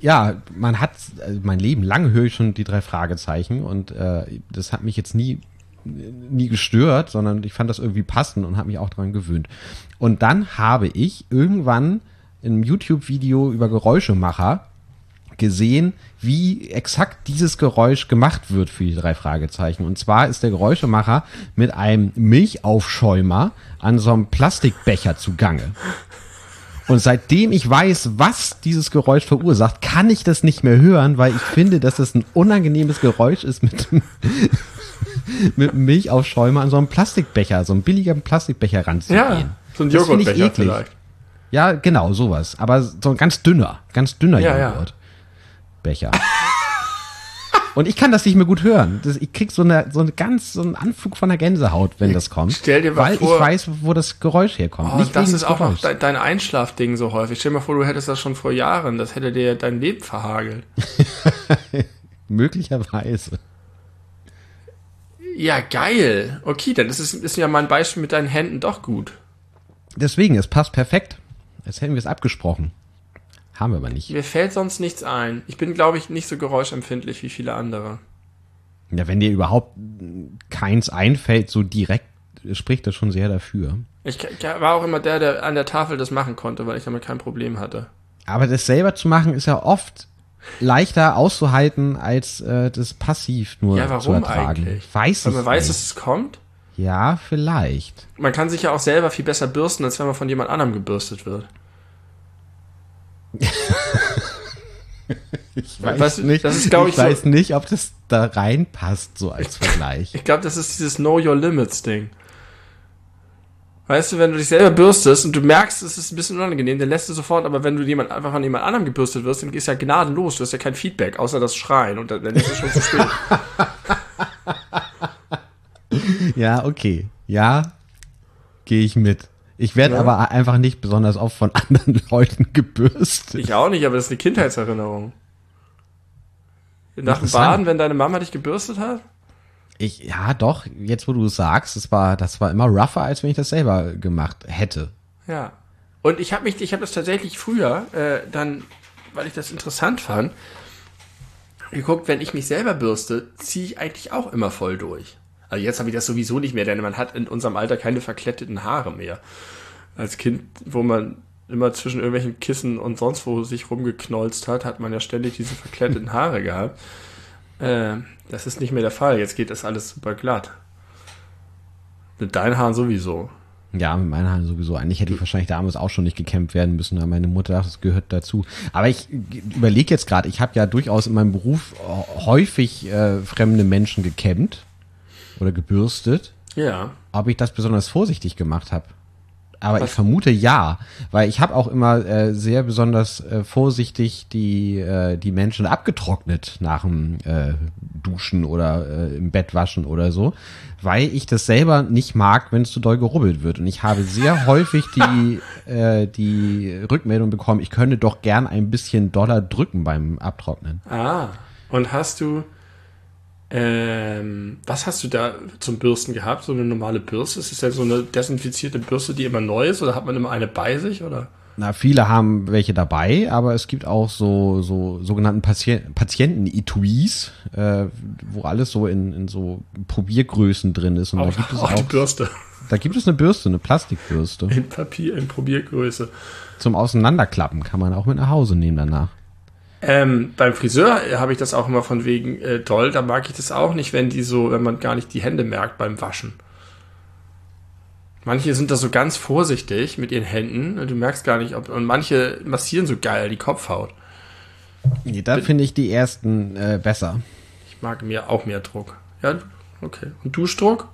ja, man hat, also mein Leben lang höre ich schon die drei Fragezeichen und äh, das hat mich jetzt nie nie gestört, sondern ich fand das irgendwie passend und habe mich auch daran gewöhnt. Und dann habe ich irgendwann in einem YouTube-Video über Geräuschemacher gesehen, wie exakt dieses Geräusch gemacht wird für die drei Fragezeichen. Und zwar ist der Geräuschemacher mit einem Milchaufschäumer an so einem Plastikbecher zugange. Und seitdem ich weiß, was dieses Geräusch verursacht, kann ich das nicht mehr hören, weil ich finde, dass das ein unangenehmes Geräusch ist mit mit einem Milchaufschäumer an so einem Plastikbecher, so einem billigen Plastikbecher ranzugehen. Ja, so ein Joghurtbecher vielleicht. Ja, genau, sowas. Aber so ein ganz dünner, ganz dünner ja, Joghurtbecher. Ja. Und ich kann das nicht mehr gut hören. Das, ich krieg so eine, so eine ganz, so einen Anflug von der Gänsehaut, wenn das kommt. Stell dir mal weil vor, ich weiß, wo das Geräusch herkommt. Oh, nicht das ist auch Geräusch. noch de- dein Einschlafding so häufig. Stell dir mal vor, du hättest das schon vor Jahren. Das hätte dir dein Leben verhagelt. Möglicherweise. Ja, geil. Okay, dann ist es ist ja mein Beispiel mit deinen Händen doch gut. Deswegen, es passt perfekt. Jetzt hätten wir es abgesprochen. Haben wir aber nicht. Mir fällt sonst nichts ein. Ich bin, glaube ich, nicht so geräuschempfindlich wie viele andere. Ja, wenn dir überhaupt keins einfällt, so direkt, spricht das schon sehr dafür. Ich, ich war auch immer der, der an der Tafel das machen konnte, weil ich damit kein Problem hatte. Aber das selber zu machen, ist ja oft leichter auszuhalten, als äh, das passiv nur ja, warum zu ertragen. Eigentlich? Weiß weil ich man weiß, nicht. dass es kommt? Ja, vielleicht. Man kann sich ja auch selber viel besser bürsten, als wenn man von jemand anderem gebürstet wird. ich weiß weißt du, nicht, das ist, glaub ich, ich weiß so, nicht, ob das da reinpasst, so als Vergleich. Ich glaube, das ist dieses Know Your Limits Ding. Weißt du, wenn du dich selber bürstest und du merkst, es ist ein bisschen unangenehm, dann lässt du sofort, aber wenn du jemand, einfach von jemand anderem gebürstet wirst, dann ist ja gnadenlos, du hast ja kein Feedback, außer das Schreien und dann, dann ist es schon zu spät. Ja, okay. Ja, gehe ich mit. Ich werde ja. aber einfach nicht besonders oft von anderen Leuten gebürstet. Ich auch nicht, aber das ist eine Kindheitserinnerung. Nach dem Baden, wenn deine Mama dich gebürstet hat? Ich, ja, doch, jetzt wo du es sagst, das war, das war immer rougher, als wenn ich das selber gemacht hätte. Ja. Und ich habe mich, ich habe das tatsächlich früher, äh, dann, weil ich das interessant fand, geguckt, wenn ich mich selber bürste, ziehe ich eigentlich auch immer voll durch. Also jetzt habe ich das sowieso nicht mehr, denn man hat in unserem Alter keine verkletteten Haare mehr. Als Kind, wo man immer zwischen irgendwelchen Kissen und sonst wo sich rumgeknolzt hat, hat man ja ständig diese verkletteten Haare gehabt. Äh, das ist nicht mehr der Fall. Jetzt geht das alles super glatt. Mit deinen Haaren sowieso. Ja, mit meinen Haaren sowieso. Eigentlich hätte ich wahrscheinlich damals auch schon nicht gekämmt werden müssen, aber meine Mutter dachte, das gehört dazu. Aber ich überlege jetzt gerade, ich habe ja durchaus in meinem Beruf häufig äh, fremde Menschen gekämmt oder gebürstet. Ja. Ob ich das besonders vorsichtig gemacht habe. Aber Was? Ich vermute ja, weil ich habe auch immer äh, sehr besonders äh, vorsichtig die äh, die Menschen abgetrocknet nach dem äh, Duschen oder äh, im Bett waschen oder so, weil ich das selber nicht mag, wenn es zu doll gerubbelt wird. Und ich habe sehr häufig die äh, die Rückmeldung bekommen, ich könnte doch gern ein bisschen doller drücken beim Abtrocknen. Ah, und hast du Ähm, was hast du da zum Bürsten gehabt? So eine normale Bürste? Ist das ja so eine desinfizierte Bürste, die immer neu ist? Oder hat man immer eine bei sich? Oder? Na, viele haben welche dabei, aber es gibt auch so so sogenannten Patient, Patienten-Etuis, äh, wo alles so in, in so Probiergrößen drin ist. Und auch, da gibt es auch auch die Bürste. Da gibt es eine Bürste, eine Plastikbürste. In Papier, in Probiergröße. Zum Auseinanderklappen kann man auch mit nach Hause nehmen danach. Ähm, beim Friseur habe ich das auch immer von wegen äh, toll, da mag ich das auch nicht, wenn die so, wenn man gar nicht die Hände merkt beim Waschen. Manche sind da so ganz vorsichtig mit ihren Händen und du merkst gar nicht, ob, und manche massieren so geil die Kopfhaut. Nee, da finde ich die ersten äh, besser. Ich mag mir auch mehr Druck. Ja, okay. Und Duschdruck?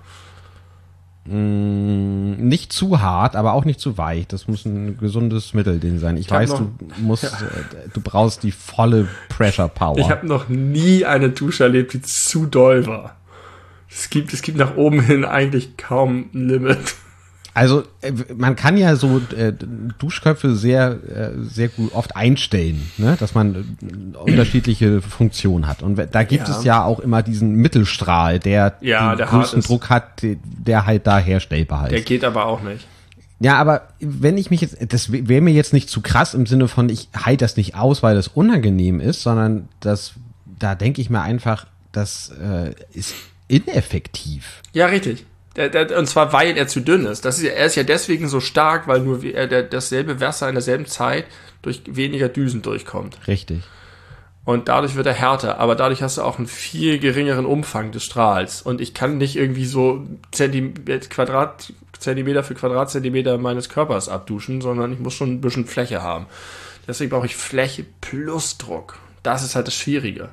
Mm, nicht zu hart, aber auch nicht zu weich. Das muss ein gesundes Mittelding sein. Ich, ich weiß, noch, du musst, ja. äh, du brauchst die volle Pressure Power. Ich habe noch nie eine Dusche erlebt, die zu doll war. Es gibt, es gibt nach oben hin eigentlich kaum ein Limit. Also man kann ja so äh, Duschköpfe sehr äh, sehr gut oft einstellen, ne? Dass man äh, unterschiedliche Funktionen hat. Und da gibt ja. es ja auch immer diesen Mittelstrahl, der ja, den der größten Druck hat, der halt da herstellbar ist. Der geht aber auch nicht. Ja, aber wenn ich mich jetzt, das wäre mir jetzt nicht zu krass im Sinne von, ich halte das nicht aus, weil das unangenehm ist, sondern das, da denke ich mir einfach, das äh, ist ineffektiv. Ja, richtig. Der, der, und zwar, weil er zu dünn ist. Das ist ja, er ist ja deswegen so stark, weil nur er der, dasselbe Wasser in derselben Zeit durch weniger Düsen durchkommt. Richtig. Und dadurch wird er härter, aber dadurch hast du auch einen viel geringeren Umfang des Strahls. Und ich kann nicht irgendwie so Zentimeter, Quadrat, Zentimeter für Quadratzentimeter meines Körpers abduschen, sondern ich muss schon ein bisschen Fläche haben. Deswegen brauche ich Fläche plus Druck. Das ist halt das Schwierige.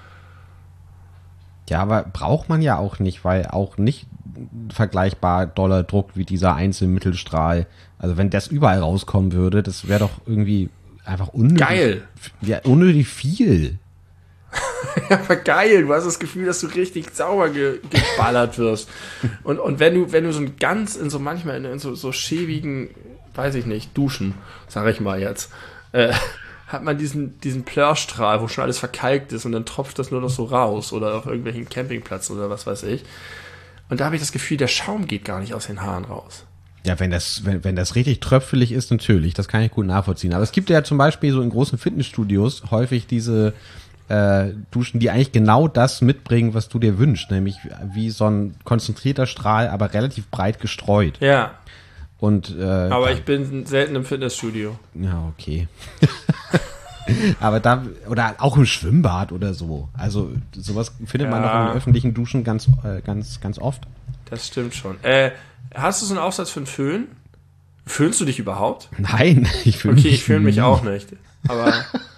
Ja, aber braucht man ja auch nicht, weil auch nicht vergleichbar doller Druck wie dieser Einzelmittelstrahl. Also wenn das überall rauskommen würde, das wäre doch irgendwie einfach unnötig. Geil. Ja, unnötig viel. Ja, aber geil. Du hast das Gefühl, dass du richtig sauber ge geballert wirst. Und, und wenn du, wenn du so ein ganz in so manchmal in, in so, so schäbigen, weiß ich nicht, Duschen, sage ich mal jetzt, äh, hat man diesen, diesen Plörstrahl, wo schon alles verkalkt ist und dann tropft das nur noch so raus oder auf irgendwelchen Campingplätzen oder was weiß ich. Und da habe ich das Gefühl, der Schaum geht gar nicht aus den Haaren raus. Ja, wenn das, wenn, wenn das richtig tröpfelig ist, natürlich, das kann ich gut nachvollziehen. Aber es gibt ja zum Beispiel so in großen Fitnessstudios häufig diese äh, Duschen, die eigentlich genau das mitbringen, was du dir wünschst, nämlich wie so ein konzentrierter Strahl, aber relativ breit gestreut. Ja. Und, äh, aber ich bin selten im Fitnessstudio. Ja, okay. Aber da, oder auch im Schwimmbad oder so. Also sowas findet ja. man doch in den öffentlichen Duschen ganz, äh, ganz, ganz oft. Das stimmt schon. Äh, hast du so einen Aufsatz für einen Föhn? Föhnst du dich überhaupt? Nein, ich föhne mich Okay, ich föhne mich auch nicht. Aber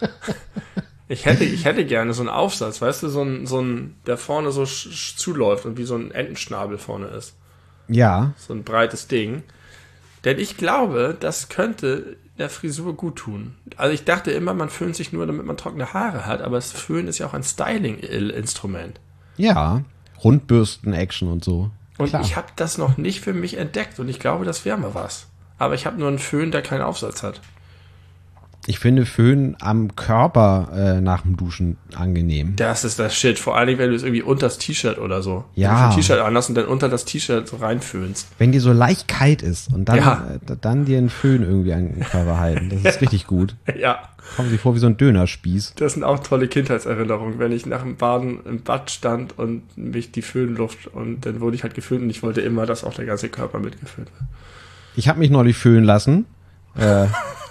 ich hätte, ich hätte gerne so einen Aufsatz, weißt du, so ein, so ein, der vorne so sch- zuläuft und wie so ein Entenschnabel vorne ist. Ja. So ein breites Ding. Denn ich glaube, das könnte der Frisur gut tun. Also ich dachte immer, man föhnt sich nur, damit man trockene Haare hat, aber das Föhn ist ja auch ein Styling-Instrument. Ja, Rundbürsten-Action und so. Und Klar. ich habe das noch nicht für mich entdeckt und ich glaube, das wäre mal was. Aber ich habe nur einen Föhn, der keinen Aufsatz hat. Ich finde Föhn am Körper äh, nach dem Duschen angenehm. Das ist das Shit. Vor allem, wenn du es irgendwie unter das T-Shirt oder so. Ja. Wenn du ein T-Shirt anhast und dann unter das T-Shirt so reinföhnst. Wenn die so leicht kalt ist und dann, Ja. äh, dann dir einen Föhn irgendwie an den Körper halten. Das ist richtig gut. Ja. Kommen sie vor wie so ein Dönerspieß. Das sind auch tolle Kindheitserinnerungen, wenn ich nach dem Baden im Bad stand und mich die Föhnluft und dann wurde ich halt geföhnt und ich wollte immer, dass auch der ganze Körper mitgeföhnt wird. Ich habe mich neulich föhnen lassen. Äh,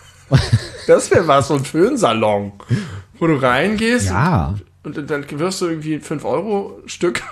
Das wäre was, so ein Föhnsalon, wo du reingehst ja. und, und dann wirst du irgendwie fünf Euro Stück.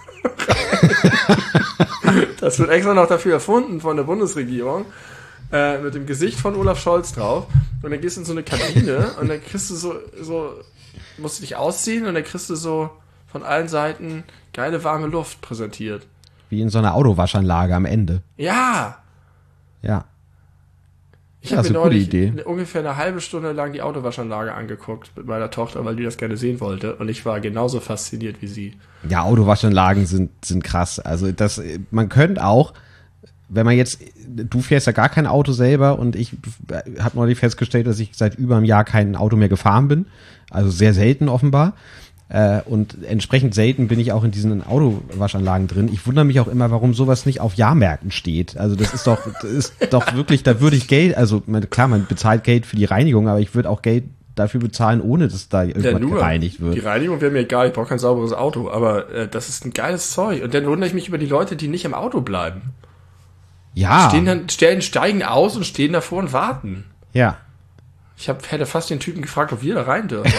Das wird extra noch dafür erfunden von der Bundesregierung. Äh, mit dem Gesicht von Olaf Scholz drauf. Und dann gehst du in so eine Kabine und dann kriegst du so, so, musst du dich ausziehen und dann kriegst du so von allen Seiten geile warme Luft präsentiert. Wie in so einer Autowaschanlage am Ende. Ja! Ja. Ich Ja, habe ist mir eine gute neulich Idee. ungefähr eine halbe Stunde lang die Autowaschanlage angeguckt mit meiner Tochter, weil die das gerne sehen wollte. Und ich war genauso fasziniert wie sie. Ja, Autowaschanlagen sind, sind krass. Also das, man könnte auch, wenn man jetzt, du fährst ja gar kein Auto selber und ich habe neulich festgestellt, dass ich seit über einem Jahr kein Auto mehr gefahren bin. Also sehr selten offenbar. Äh, und entsprechend selten bin ich auch in diesen Autowaschanlagen drin. Ich wundere mich auch immer, warum sowas nicht auf Jahrmärkten steht. Also das ist doch, das ist doch wirklich, da würde ich Geld, also man, klar, man bezahlt Geld für die Reinigung, aber ich würde auch Geld dafür bezahlen, ohne dass da irgendwas Ja, nur, gereinigt wird. Die Reinigung wäre mir egal, ich brauche kein sauberes Auto, aber äh, das ist ein geiles Zeug. Und dann wundere ich mich über die Leute, die nicht im Auto bleiben. Ja. Stehen dann, stellen, steigen aus und stehen davor und warten. Ja. Ich hab, hätte fast den Typen gefragt, ob wir da rein dürfen.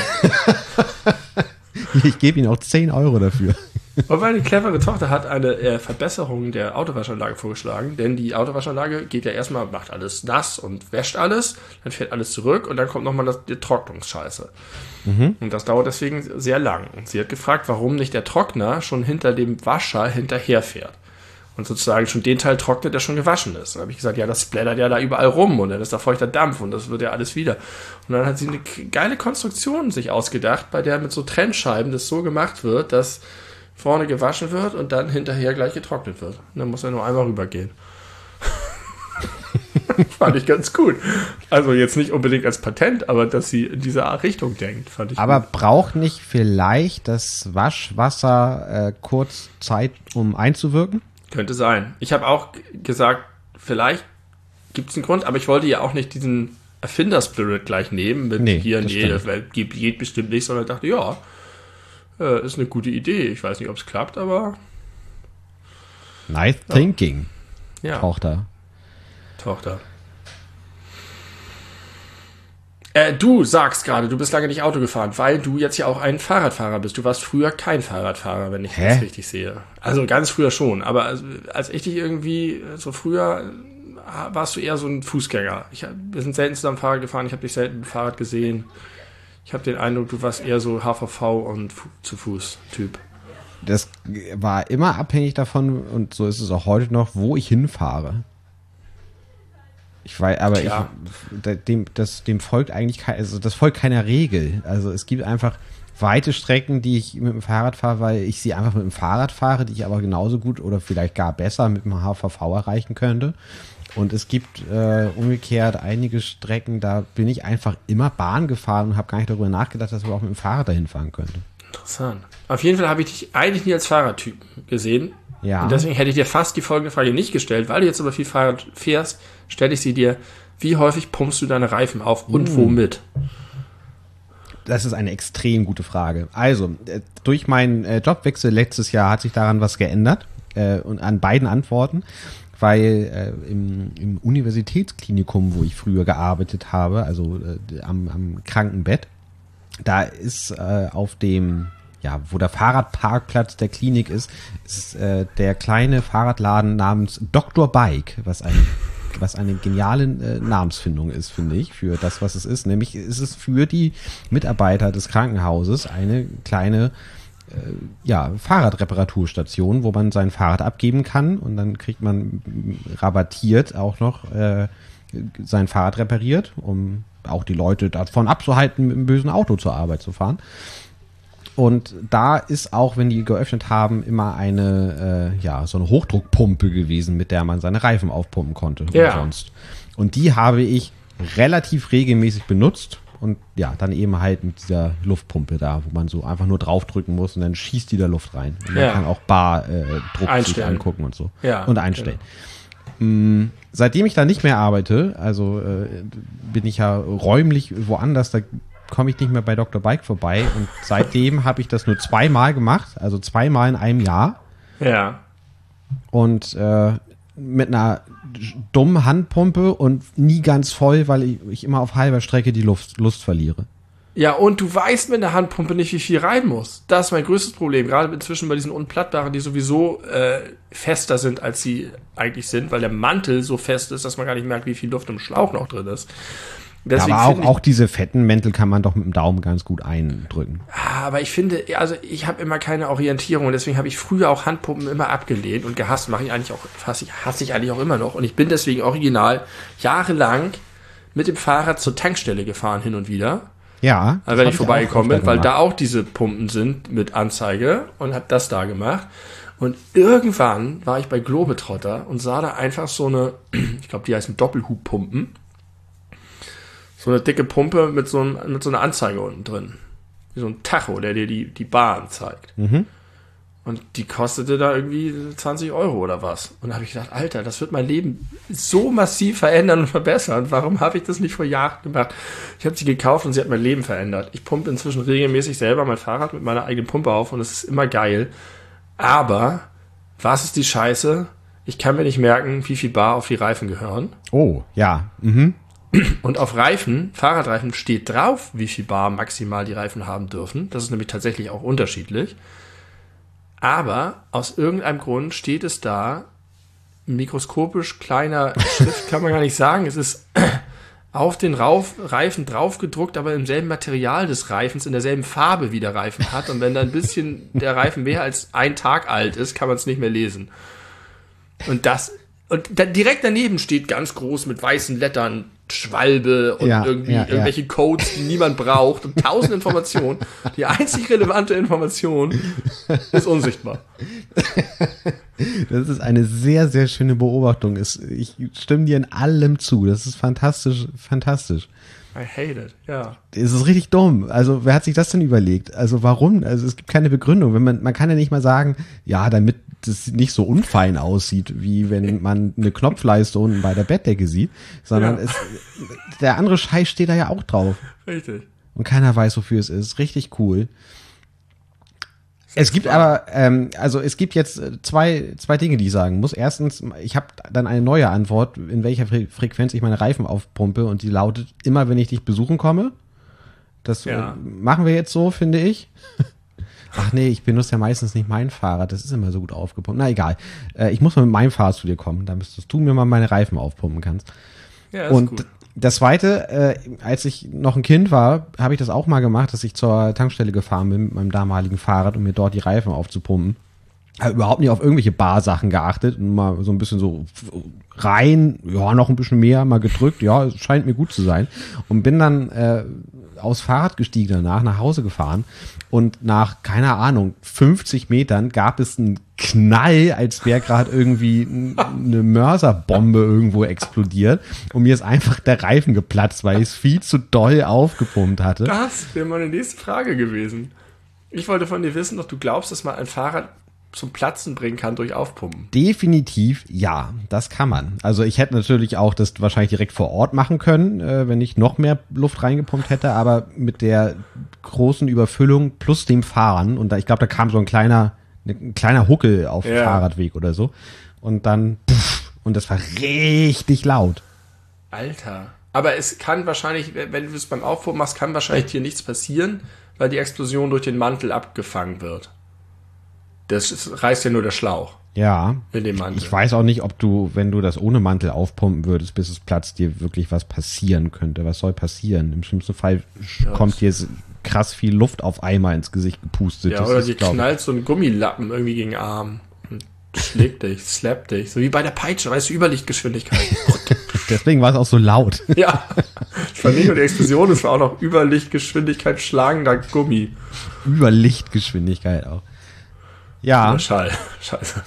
Ich gebe Ihnen auch zehn Euro dafür. Und meine clevere Tochter hat eine äh, Verbesserung der Autowaschanlage vorgeschlagen, denn die Autowaschanlage geht ja erstmal, macht alles nass und wäscht alles, dann fährt alles zurück und dann kommt nochmal das, die Trocknungsscheiße. Mhm. Und das dauert deswegen sehr lang. Und sie hat gefragt, warum nicht der Trockner schon hinter dem Wascher hinterherfährt. Und sozusagen schon den Teil trocknet, der schon gewaschen ist. Dann habe ich gesagt, ja, das splattert ja da überall rum und dann ist da feuchter Dampf und das wird ja alles wieder. Und dann hat sie eine geile Konstruktion sich ausgedacht, bei der mit so Trennscheiben das so gemacht wird, dass vorne gewaschen wird und dann hinterher gleich getrocknet wird. Und dann muss er nur einmal rübergehen. Fand ich ganz gut. Also jetzt nicht unbedingt als Patent, aber dass sie in diese Richtung denkt, fand ich Aber gut. braucht nicht vielleicht das Waschwasser äh, kurz Zeit, um einzuwirken? Könnte sein. Ich habe auch g- gesagt, vielleicht gibt es einen Grund, aber ich wollte ja auch nicht diesen Erfinder-Spirit gleich nehmen, mit Nee, hier, das nee, stimmt. das wär- geht, geht bestimmt nicht, sondern dachte, ja, äh, ist eine gute Idee. Ich weiß nicht, ob es klappt, aber Nice thinking, ja, Tochter. Tochter. Äh, du sagst gerade, du bist lange nicht Auto gefahren, weil du jetzt ja auch ein Fahrradfahrer bist. Du warst früher kein Fahrradfahrer, wenn ich Hä? das richtig sehe. Also ganz früher schon, aber als, als ich dich irgendwie so früher äh, warst du eher so ein Fußgänger. Ich, hab- wir sind selten zusammen Fahrrad gefahren, ich habe dich selten mit dem Fahrrad gesehen. Ich habe den Eindruck, du warst eher so H V V und fu zu Fuß Typ. Das war immer abhängig davon, und so ist es auch heute noch, wo ich hinfahre. Ich weiß, aber Klar. ich, dem, das, dem folgt eigentlich kein, also das folgt keiner Regel. Also es gibt einfach weite Strecken, die ich mit dem Fahrrad fahre, weil ich sie einfach mit dem Fahrrad fahre, die ich aber genauso gut oder vielleicht gar besser mit dem H V V erreichen könnte. Und es gibt äh, umgekehrt einige Strecken, da bin ich einfach immer Bahn gefahren und habe gar nicht darüber nachgedacht, dass man auch mit dem Fahrrad dahin fahren könnte. Interessant. Auf jeden Fall habe ich dich eigentlich nie als Fahrradtyp gesehen. Ja. Und deswegen hätte ich dir fast die folgende Frage nicht gestellt, weil du jetzt aber viel Fahrrad fährst, stelle ich sie dir. Wie häufig pumpst du deine Reifen auf und womit? Das ist eine extrem gute Frage. Also, äh, durch meinen äh, Jobwechsel letztes Jahr hat sich daran was geändert, äh, und an beiden Antworten, weil äh, im, im Universitätsklinikum, wo ich früher gearbeitet habe, also äh, am, am Krankenbett, da ist äh, auf dem, ja, wo der Fahrradparkplatz der Klinik ist, ist äh, der kleine Fahrradladen namens Doktor Bike, was ein was eine geniale äh, Namensfindung ist, finde ich, für das, was es ist. Nämlich ist es für die Mitarbeiter des Krankenhauses eine kleine äh, ja, Fahrradreparaturstation, wo man sein Fahrrad abgeben kann und dann kriegt man rabattiert auch noch äh, sein Fahrrad repariert, um auch die Leute davon abzuhalten, mit einem bösen Auto zur Arbeit zu fahren. Und da ist auch, wenn die geöffnet haben, immer eine, äh, ja, so eine Hochdruckpumpe gewesen, mit der man seine Reifen aufpumpen konnte. Ja. Umsonst. Und die habe ich relativ regelmäßig benutzt und ja, dann eben halt mit dieser Luftpumpe da, wo man so einfach nur draufdrücken muss und dann schießt die da Luft rein. Und man Ja. kann auch Bar äh, Druck sich Einstellen. angucken und so. Ja, und einstellen. Mm, Seitdem ich da nicht mehr arbeite, also äh, bin ich ja räumlich woanders, da komme ich nicht mehr bei Doktor Bike vorbei und seitdem habe ich das nur zweimal gemacht, also zweimal in einem Jahr Ja. und äh, mit einer dummen Handpumpe und nie ganz voll, weil ich, ich immer auf halber Strecke die Luft, Lust verliere. Ja, und du weißt mit der Handpumpe nicht, wie viel rein muss. Das ist mein größtes Problem. Gerade inzwischen bei diesen unplattbaren, die sowieso äh, fester sind, als sie eigentlich sind, weil der Mantel so fest ist, dass man gar nicht merkt, wie viel Luft im Schlauch noch drin ist. Deswegen Aber auch, finde ich- auch diese fetten Mäntel kann man doch mit dem Daumen ganz gut eindrücken. Ah, aber ich finde, also ich habe immer keine Orientierung und deswegen habe ich früher auch Handpumpen immer abgelehnt und gehasst, mache ich eigentlich auch, hasse ich, hasse ich eigentlich auch immer noch. Und ich bin deswegen original jahrelang mit dem Fahrrad zur Tankstelle gefahren hin und wieder. Ja. Also wenn das ich hab vorbeigekommen auch bin, weil öfter da auch diese Pumpen sind mit Anzeige und habe das da gemacht. Und irgendwann war ich bei Globetrotter und sah da einfach so eine, ich glaube, die heißen Doppelhubpumpen, so eine dicke Pumpe mit so, einem, mit so einer Anzeige unten drin. Wie so ein Tacho, der dir die, die Bar anzeigt. Mhm. Und die kostete da irgendwie zwanzig Euro oder was. Und da habe ich gedacht, Alter, das wird mein Leben so massiv verändern und verbessern. Warum habe ich das nicht vor Jahren gemacht? Ich habe sie gekauft und sie hat mein Leben verändert. Ich pumpe inzwischen regelmäßig selber mein Fahrrad mit meiner eigenen Pumpe auf und es ist immer geil. Aber was ist die Scheiße? Ich kann mir nicht merken, wie viel Bar auf die Reifen gehören. Oh, ja. Mhm. Und auf Reifen, Fahrradreifen, steht drauf, wie viel Bar maximal die Reifen haben dürfen. Das ist nämlich tatsächlich auch unterschiedlich. Aber aus irgendeinem Grund steht es da, mikroskopisch kleiner Schrift kann man gar nicht sagen. Es ist auf den Rauf, Reifen draufgedruckt, aber im selben Material des Reifens, in derselben Farbe wie der Reifen hat. Und wenn da ein bisschen der Reifen mehr als ein Tag alt ist, kann man es nicht mehr lesen. Und das, und da, direkt daneben steht ganz groß mit weißen Lettern Schwalbe und Ja, irgendwie ja, ja. irgendwelche Codes, die niemand braucht und tausend Informationen. Die einzig relevante Information ist unsichtbar. Das ist eine sehr, sehr schöne Beobachtung. Es- Ich stimme dir in allem zu. Das ist fantastisch, fantastisch. I hate it, ja. Es ist richtig dumm. Also, wer hat sich das denn überlegt? Also, warum? Also, es gibt keine Begründung. Wenn man, man kann ja nicht mal sagen, ja, damit das nicht so unfein aussieht, wie wenn man eine Knopfleiste unten bei der Bettdecke sieht, sondern Ja. es, der andere Scheiß steht da ja auch drauf. Richtig. Und keiner weiß, wofür es ist. Richtig cool. Es gibt aber, ähm, also es gibt jetzt äh, zwei, zwei Dinge, die ich sagen muss. Erstens, ich habe dann eine neue Antwort, in welcher Fre Frequenz ich meine Reifen aufpumpe, und die lautet, immer wenn ich dich besuchen komme. Das Ja. äh, machen wir jetzt so, finde ich. Ach nee, ich benutze ja meistens nicht mein Fahrrad, das ist immer so gut aufgepumpt. Na egal, äh, ich muss mal mit meinem Fahrrad zu dir kommen, da müsstest du mir mal meine Reifen aufpumpen kannst. Ja, ist Und gut. das Zweite, äh, als ich noch ein Kind war, habe ich das auch mal gemacht, dass ich zur Tankstelle gefahren bin mit meinem damaligen Fahrrad, um mir dort die Reifen aufzupumpen. Habe überhaupt nicht auf irgendwelche Barsachen geachtet und mal so ein bisschen so rein, ja, noch ein bisschen mehr, mal gedrückt, ja, es scheint mir gut zu sein. Und bin dann äh, aufs Fahrrad gestiegen danach, nach Hause gefahren, und nach, keine Ahnung, fünfzig Metern gab es einen Knall, als wäre gerade irgendwie n- eine Mörserbombe irgendwo explodiert, und mir ist einfach der Reifen geplatzt, weil ich es viel zu doll aufgepumpt hatte. Das wäre meine nächste Frage gewesen. Ich wollte von dir wissen, ob du glaubst, dass man ein Fahrrad zum Platzen bringen kann durch Aufpumpen. Definitiv ja, das kann man. Also ich hätte natürlich auch das wahrscheinlich direkt vor Ort machen können, äh, wenn ich noch mehr Luft reingepumpt hätte, aber mit der großen Überfüllung plus dem Fahren, und da, ich glaube, da kam so ein kleiner, ein kleiner Huckel auf dem Ja. Fahrradweg oder so, und dann pff, und das war richtig laut. Alter. Aber es kann wahrscheinlich, wenn du es beim Aufpumpen machst, kann wahrscheinlich dir nichts passieren, weil die Explosion durch den Mantel abgefangen wird. Das ist, reißt ja nur der Schlauch Ja, in dem Mantel. ich weiß auch nicht, ob du, wenn du das ohne Mantel aufpumpen würdest, bis es platzt, dir wirklich was passieren könnte. Was soll passieren? Im schlimmsten Fall Ja, kommt dir krass viel Luft auf einmal ins Gesicht gepustet. Ja, Das oder ist, dir glaub ich- knallt so ein Gummilappen irgendwie gegen den Arm und schlägt dich, slappt dich. So wie bei der Peitsche, weißt du, Überlichtgeschwindigkeit. Deswegen war es auch so laut. Ja, ich fand nicht nur die Explosion, es war auch noch Überlichtgeschwindigkeit schlagender Gummi. Über Lichtgeschwindigkeit auch. Ja, Oder Schall. Scheiße.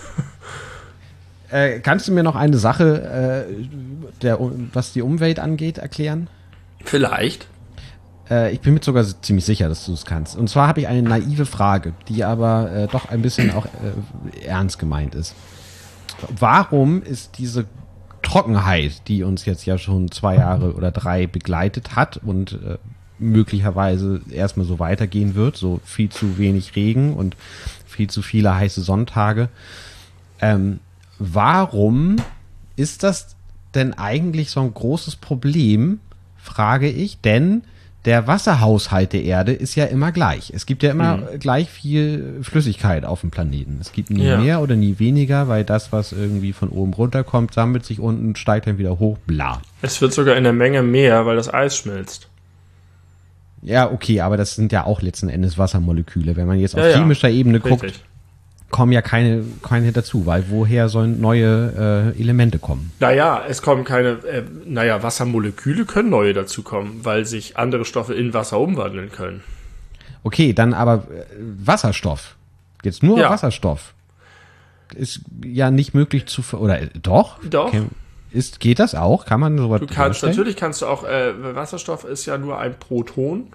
äh, kannst du mir noch eine Sache, äh, der, was die Umwelt angeht, erklären? Vielleicht. Äh, ich bin mir sogar ziemlich sicher, dass du es kannst. Und zwar habe ich eine naive Frage, die aber äh, doch ein bisschen auch äh, ernst gemeint ist. Warum ist diese Trockenheit, die uns jetzt ja schon zwei Jahre oder drei begleitet hat und äh, möglicherweise erstmal so weitergehen wird, so viel zu wenig Regen und viel zu viele heiße Sonntage, ähm, warum ist das denn eigentlich so ein großes Problem, frage ich, denn der Wasserhaushalt der Erde ist ja immer gleich. Es gibt ja immer Mhm. gleich viel Flüssigkeit auf dem Planeten. Es gibt nie Ja. mehr oder nie weniger, weil das, was irgendwie von oben runterkommt, sammelt sich unten, steigt dann wieder hoch, bla. Es wird sogar in der Menge mehr, weil das Eis schmilzt. Ja, okay, aber das sind ja auch letzten Endes Wassermoleküle. Wenn man jetzt auf Ja, ja. chemischer Ebene guckt, Richtig. kommen ja keine, keine dazu, weil woher sollen neue äh, Elemente kommen? Naja, es kommen keine, äh, naja, Wassermoleküle können neue dazukommen, weil sich andere Stoffe in Wasser umwandeln können. Okay, dann aber äh, Wasserstoff. Jetzt nur Ja. Wasserstoff. Ist ja nicht möglich zu ver oder äh, doch? Doch. Okay. Ist, geht das auch? Kann man sowas Du kannst, herstellen? natürlich kannst du auch, äh, Wasserstoff ist ja nur ein Proton.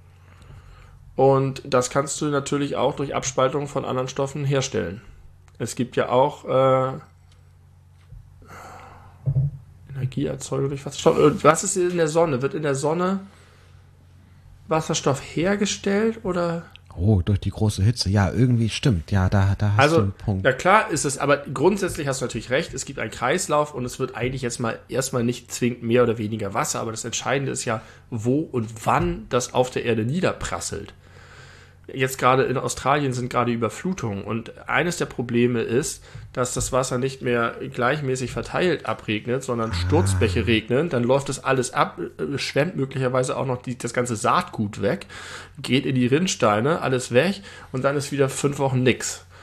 Und das kannst du natürlich auch durch Abspaltung von anderen Stoffen herstellen. Es gibt ja auch äh, Energieerzeugung durch Wasserstoff. Äh, Was ist in der Sonne? Wird in der Sonne Wasserstoff hergestellt oder? Oh, durch die große Hitze. Ja, irgendwie stimmt. Ja, da, da hast du Also, einen Punkt. ja klar ist es, aber grundsätzlich hast du natürlich recht, es gibt einen Kreislauf und es wird eigentlich jetzt mal erstmal nicht zwingend mehr oder weniger Wasser, aber das Entscheidende ist ja, wo und wann das auf der Erde niederprasselt. Jetzt gerade in Australien sind gerade Überflutungen und eines der Probleme ist, dass das Wasser nicht mehr gleichmäßig verteilt abregnet, sondern Sturzbäche regnen, dann läuft das alles ab, äh, schwemmt möglicherweise auch noch die, das ganze Saatgut weg, geht in die Rinnsteine, alles weg und dann ist wieder fünf Wochen nix.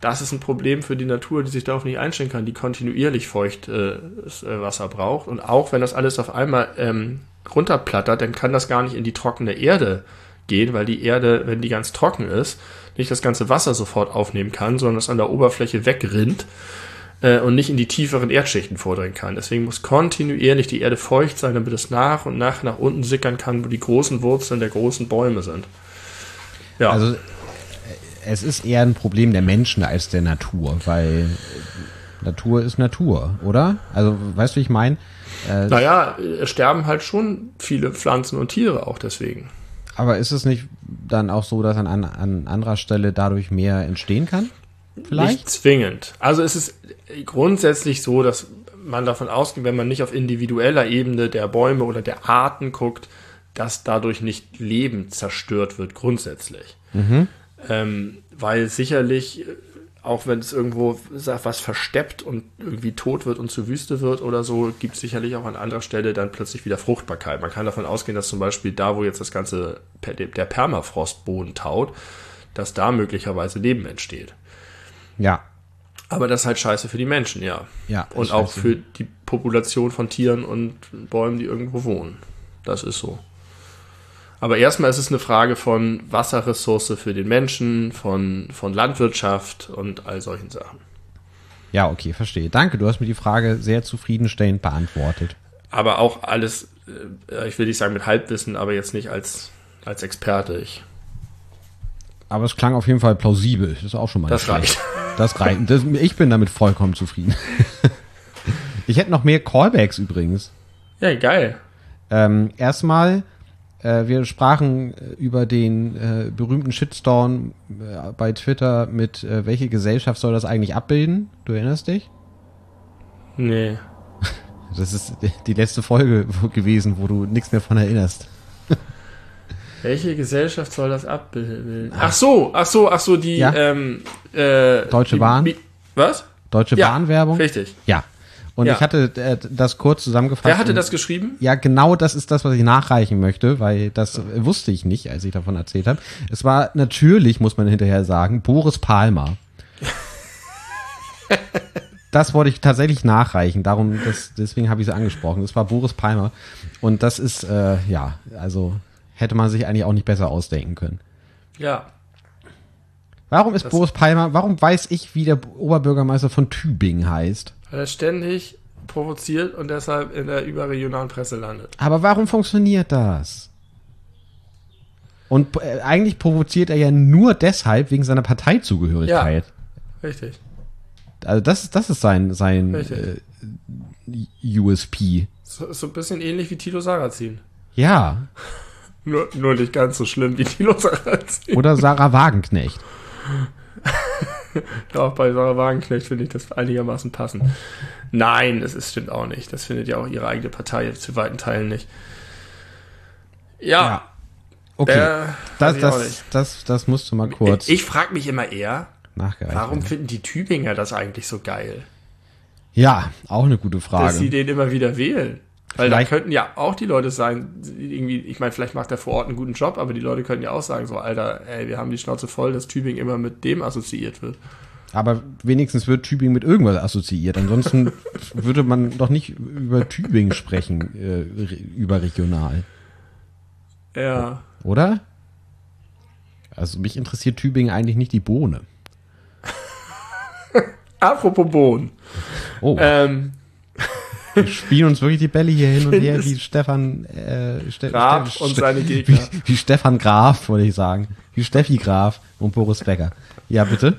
das ist ein Problem für die Natur, die sich darauf nicht einstellen kann, die kontinuierlich feuchtes äh, Wasser braucht. Und auch wenn das alles auf einmal ähm, runterplattert, dann kann das gar nicht in die trockene Erde gehen, weil die Erde, wenn die ganz trocken ist, nicht das ganze Wasser sofort aufnehmen kann, sondern es an der Oberfläche wegrinnt äh, und nicht in die tieferen Erdschichten vordringen kann. Deswegen muss kontinuierlich die Erde feucht sein, damit es nach und nach nach unten sickern kann, wo die großen Wurzeln der großen Bäume sind. Ja. Also es ist eher ein Problem der Menschen als der Natur, weil Natur ist Natur, oder? Also weißt du, wie ich meine? Äh, naja, es sterben halt schon viele Pflanzen und Tiere auch deswegen. Aber ist es nicht dann auch so, dass an, an, an anderer Stelle dadurch mehr entstehen kann? Vielleicht? Nicht zwingend. Also es ist grundsätzlich so, dass man davon ausgeht, wenn man nicht auf individueller Ebene der Bäume oder der Arten guckt, dass dadurch nicht Leben zerstört wird, grundsätzlich. Mhm. Ähm, weil sicherlich, auch wenn es irgendwo was versteppt und irgendwie tot wird und zur Wüste wird oder so, gibt es sicherlich auch an anderer Stelle dann plötzlich wieder Fruchtbarkeit. Man kann davon ausgehen, dass zum Beispiel da, wo jetzt das ganze, der Permafrostboden taut, dass da möglicherweise Leben entsteht. Ja. Aber das ist halt scheiße für die Menschen, ja. Ja. Und auch für die Population von Tieren und Bäumen, die irgendwo wohnen. Das ist so. Aber erstmal ist es eine Frage von Wasserressource für den Menschen, von, von Landwirtschaft und all solchen Sachen. Ja, okay, verstehe. Danke, du hast mir die Frage sehr zufriedenstellend beantwortet. Aber auch alles, äh, ich will nicht sagen mit Halbwissen, aber jetzt nicht als, als Experte. Ich. Aber es klang auf jeden Fall plausibel. Das ist auch schon mal Das reicht. Das reicht. Das, ich bin damit vollkommen zufrieden. Ich hätte noch mehr Callbacks übrigens. Ja, geil. Ähm, erstmal, äh, wir sprachen über den äh, berühmten Shitstorm äh, bei Twitter mit, äh, welche Gesellschaft soll das eigentlich abbilden? Du erinnerst dich? Nee. Das ist die letzte Folge gewesen, wo du nichts mehr von erinnerst. Welche Gesellschaft soll das abbilden? Ach so, ach so, ach so, die ja? ähm, äh, Deutsche die, Bahn. Die, was? Deutsche ja, Bahn-Werbung. Richtig. Ja. Und ja. ich hatte äh, das kurz zusammengefasst. Wer hatte das geschrieben? Ja, genau das ist das, was ich nachreichen möchte, weil das äh, wusste ich nicht, als ich davon erzählt habe. Es war natürlich, muss man hinterher sagen, Boris Palmer. Das wollte ich tatsächlich nachreichen, darum, das, deswegen habe ich sie angesprochen. Das war Boris Palmer. Und das ist, äh, ja, also hätte man sich eigentlich auch nicht besser ausdenken können. Ja. Warum ist das Boris Palmer, warum weiß ich, wie der Oberbürgermeister von Tübingen heißt? Weil er ständig provoziert und deshalb in der überregionalen Presse landet. Aber warum funktioniert das? Und äh, eigentlich provoziert er ja nur deshalb wegen seiner Parteizugehörigkeit. Ja, richtig. Also das, das ist sein, sein äh, U S P. So, so ein bisschen ähnlich wie Thilo Sarrazin. Ja. Nur, nur nicht ganz so schlimm wie Thilo Sarrazin. Oder Sarah Wagenknecht. Ja, auch bei Sarah Wagenknecht finde ich das einigermaßen passend. Nein, das ist, stimmt auch nicht. Das findet ja auch ihre eigene Partei zu weiten Teilen nicht. Ja. ja. Okay. Äh, das, das, das, das musst du mal kurz. Ich, ich frage mich immer eher, nachgereicht warum werden. finden die Tübinger das eigentlich so geil? Ja, auch eine gute Frage. Dass sie den immer wieder wählen. Weil Vielleicht- da könnten ja auch die Leute sein, irgendwie, ich meine, vielleicht macht er vor Ort einen guten Job, aber die Leute könnten ja auch sagen, so, Alter, ey, wir haben die Schnauze voll, dass Tübingen immer mit dem assoziiert wird. Aber wenigstens wird Tübingen mit irgendwas assoziiert. Ansonsten würde man doch nicht über Tübingen sprechen, äh, re- überregional. Ja. Oder? Also mich interessiert Tübingen eigentlich nicht die Bohne. Apropos Bohnen. Oh, Ähm, wir spielen uns wirklich die Bälle hier hin und her Findest- wie Stefan äh, Ste Graf Ste und Ste seine Gegner. Wie, wie Stefan Graf, wollte ich sagen. Wie Steffi Graf und Boris Becker. Ja, bitte?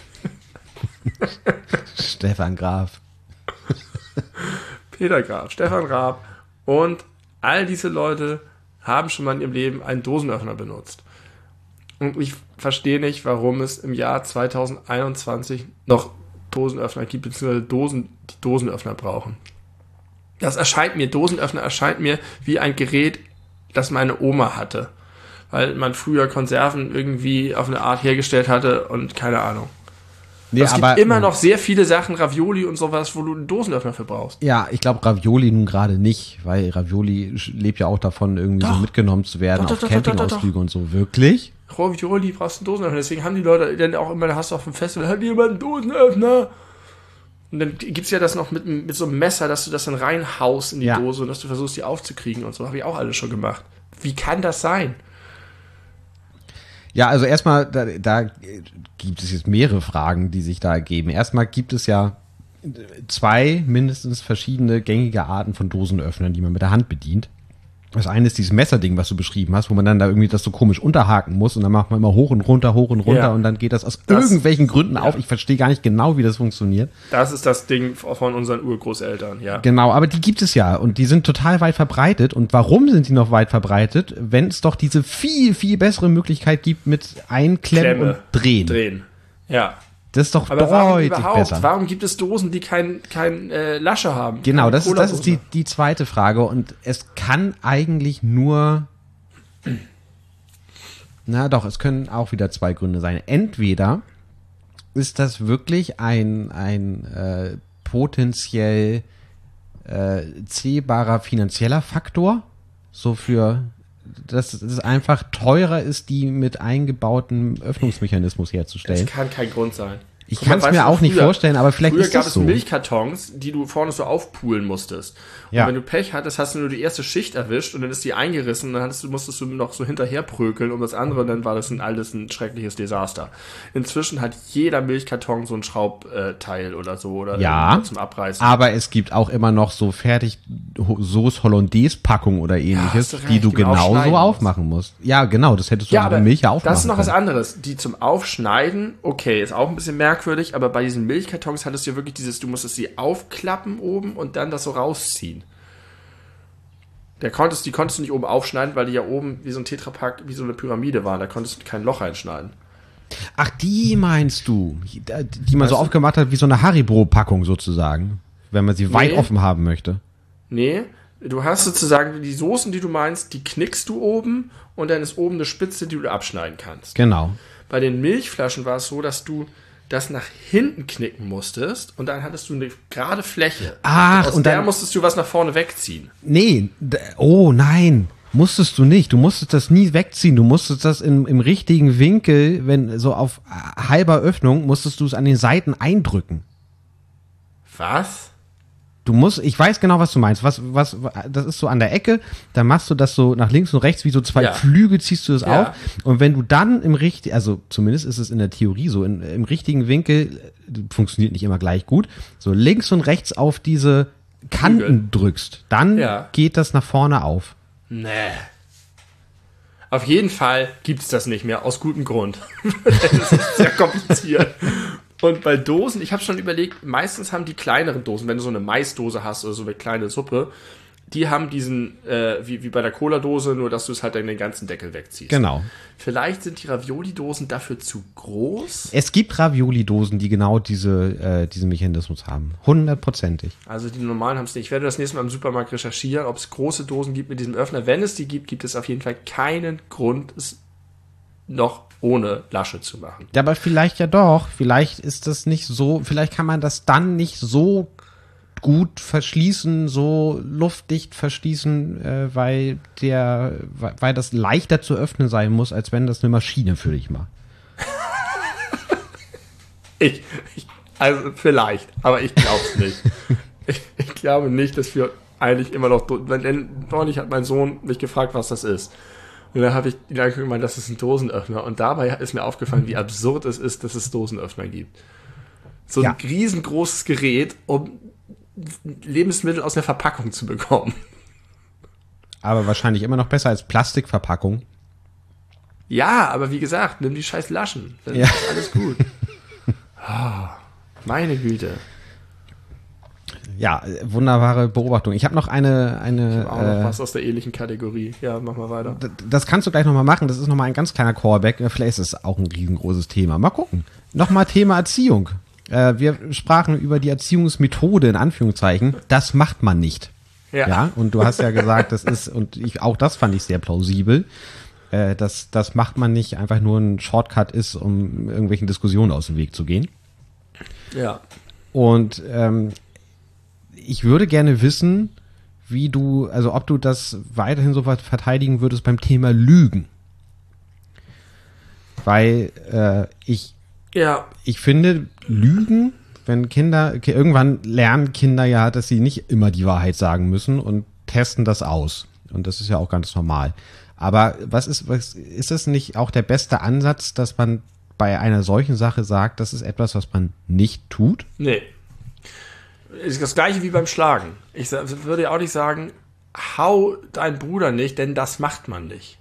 Stefan Graf. Peter Graf, Stefan Raab und all diese Leute haben schon mal in ihrem Leben einen Dosenöffner benutzt. Und ich verstehe nicht, warum es im Jahr zweitausendeinundzwanzig noch Dosenöffner gibt, beziehungsweise Dosen, die Dosenöffner brauchen. Das erscheint mir, Dosenöffner erscheint mir wie ein Gerät, das meine Oma hatte. Weil man früher Konserven irgendwie auf eine Art hergestellt hatte und keine Ahnung. Nee, Es gibt immer noch sehr viele Sachen, Ravioli und sowas, wo du einen Dosenöffner für brauchst. Ja, ich glaube Ravioli nun gerade nicht, weil Ravioli sch- lebt ja auch davon, irgendwie Doch. so mitgenommen zu werden Doch, auf doch, doch, doch, doch, Campingausflüge und so. Wirklich? Ravioli brauchst du einen Dosenöffner. Deswegen haben die Leute dann auch immer, da hast du auf dem Festival, hat jemand einen Dosenöffner? Und dann gibt's ja das noch mit, mit so einem Messer, dass du das dann reinhaust in die ja. Dose und dass du versuchst, die aufzukriegen und so. Habe ich auch alles schon gemacht. Wie kann das sein? Ja, also erstmal, da, da gibt es jetzt mehrere Fragen, die sich da ergeben. Erstmal gibt es ja zwei mindestens verschiedene gängige Arten von Dosenöffnern, die man mit der Hand bedient. Das eine ist dieses Messerding, was du beschrieben hast, wo man dann da irgendwie das so komisch unterhaken muss und dann macht man immer hoch und runter, hoch und runter ja. und dann geht das aus das, irgendwelchen Gründen ja. auf. Ich verstehe gar nicht genau, wie das funktioniert. Das ist das Ding von unseren Urgroßeltern, ja. Genau, aber die gibt es ja und die sind total weit verbreitet. Und warum sind die noch weit verbreitet, wenn es doch diese viel, viel bessere Möglichkeit gibt mit Einklemmen Klemme. und Drehen? Drehen, ja. Das ist doch aber warum deutlich überhaupt? besser. Warum gibt es Dosen, die kein, kein äh, Lasche haben? Genau, Keine das ist, das ist die, die zweite Frage. Und es kann eigentlich nur... Na doch, es können auch wieder zwei Gründe sein. Entweder ist das wirklich ein, ein äh, potenziell äh, ziehbarer finanzieller Faktor, so für... dass es einfach teurer ist, die mit eingebautem Öffnungsmechanismus herzustellen. Das kann kein Grund sein. Ich kann es mir auch nicht vorstellen, aber vielleicht ist das so. Früher gab es Milchkartons, die du vorne so aufpulen musstest. Und ja. wenn du Pech hattest, hast du nur die erste Schicht erwischt und dann ist die eingerissen und dann hattest du, musstest du noch so hinterher prökeln um das andere und dann war das ein alles ein schreckliches Desaster. Inzwischen hat jeder Milchkarton so ein Schraubteil oder so oder ja, zum Abreißen. Aber es gibt auch immer noch so fertig Sauce Hollandaise Packung oder ähnliches, ja, du die du die genauso aufmachen musst. Ja, genau, das hättest du ja, mit der Milch ja auch das ist noch können. was anderes. Die zum Aufschneiden, okay, ist auch ein bisschen merkwürdig, aber bei diesen Milchkartons hattest du ja wirklich dieses, du musstest sie aufklappen oben und dann das so rausziehen. Der konntest, die konntest du nicht oben aufschneiden, weil die ja oben wie so ein Tetrapack, wie so eine Pyramide waren. Da konntest du kein Loch reinschneiden. Ach, die meinst du? Die, die man weißt so du? aufgemacht hat wie so eine Haribo-Packung sozusagen, wenn man sie nee. weit offen haben möchte. Nee, du hast sozusagen die Soßen, die du meinst, die knickst du oben und dann ist oben eine Spitze, die du abschneiden kannst. Genau. Bei den Milchflaschen war es so, dass du das nach hinten knicken musstest und dann hattest du eine gerade Fläche. Ach, Aus und der dann musstest du was nach vorne wegziehen. Nee, oh nein, musstest du nicht. Du musstest das nie wegziehen. Du musstest das im, im richtigen Winkel, wenn so auf halber Öffnung, musstest du es an den Seiten eindrücken. Was? Du musst, ich weiß genau, was du meinst. Was, was, das ist so an der Ecke, dann machst du das so nach links und rechts, wie so zwei ja. Flügel ziehst du das ja. auf. Und wenn du dann im richtigen, also zumindest ist es in der Theorie so, in, im richtigen Winkel, funktioniert nicht immer gleich gut, so links und rechts auf diese Kanten Flügel. drückst, dann ja. geht das nach vorne auf. Nee. Auf jeden Fall gibt es das nicht mehr, aus gutem Grund. Das ist sehr kompliziert. Und bei Dosen, ich habe schon überlegt, meistens haben die kleineren Dosen, wenn du so eine Maisdose hast oder so eine kleine Suppe, die haben diesen, äh, wie, wie bei der Cola-Dose, nur dass du es halt dann den ganzen Deckel wegziehst. Genau. Vielleicht sind die Ravioli-Dosen dafür zu groß? Es gibt Ravioli-Dosen, die genau diese, äh, diesen Mechanismus haben. Hundertprozentig. Also die normalen haben es nicht. Ich werde das nächste Mal im Supermarkt recherchieren, ob es große Dosen gibt mit diesem Öffner. Wenn es die gibt, gibt es auf jeden Fall keinen Grund, es noch ohne Lasche zu machen. Ja, aber vielleicht ja doch. Vielleicht ist das nicht so, vielleicht kann man das dann nicht so gut verschließen, so luftdicht verschließen, äh, weil der, weil das leichter zu öffnen sein muss, als wenn das eine Maschine für dich macht. ich, ich, also vielleicht, aber ich glaube es nicht. ich, ich glaube nicht, dass wir eigentlich immer noch, denn neulich hat mein Sohn mich gefragt, was das ist. Und dann habe ich ihn angeguckt und gemeint, das ist ein Dosenöffner. Und dabei ist mir aufgefallen, wie absurd es ist, dass es Dosenöffner gibt. So ein ja. riesengroßes Gerät, um Lebensmittel aus der Verpackung zu bekommen. Aber wahrscheinlich immer noch besser als Plastikverpackung. Ja, aber wie gesagt, nimm die scheiß Laschen. Dann ja. ist alles gut. Oh, meine Güte. Ja, wunderbare Beobachtung. Ich habe noch eine... eine ich hab auch noch äh, was aus der ähnlichen Kategorie. Ja, mach mal weiter. D- das kannst du gleich nochmal machen. Das ist nochmal ein ganz kleiner Callback. Vielleicht ist es auch ein riesengroßes Thema. Mal gucken. Nochmal Thema Erziehung. Äh, wir sprachen über die Erziehungsmethode, in Anführungszeichen. Das macht man nicht. Ja. ja. Und du hast ja gesagt, das ist, und ich, auch das fand ich sehr plausibel, äh, dass das macht man nicht einfach nur ein Shortcut ist, um irgendwelchen Diskussionen aus dem Weg zu gehen. Ja. Und ähm, ich würde gerne wissen, wie du, also ob du das weiterhin so verteidigen würdest beim Thema Lügen. weil äh, ich, Ja. ich finde, Lügen, wenn Kinder, irgendwann lernen Kinder ja, dass sie nicht immer die Wahrheit sagen müssen und testen das aus. Und das ist ja auch ganz normal. Aber was ist, was, ist es nicht auch der beste Ansatz, dass man bei einer solchen Sache sagt, das ist etwas, was man nicht tut? Nee. Ist das gleiche wie beim Schlagen. Ich würde ja auch nicht sagen, hau deinen Bruder nicht, denn das macht man nicht.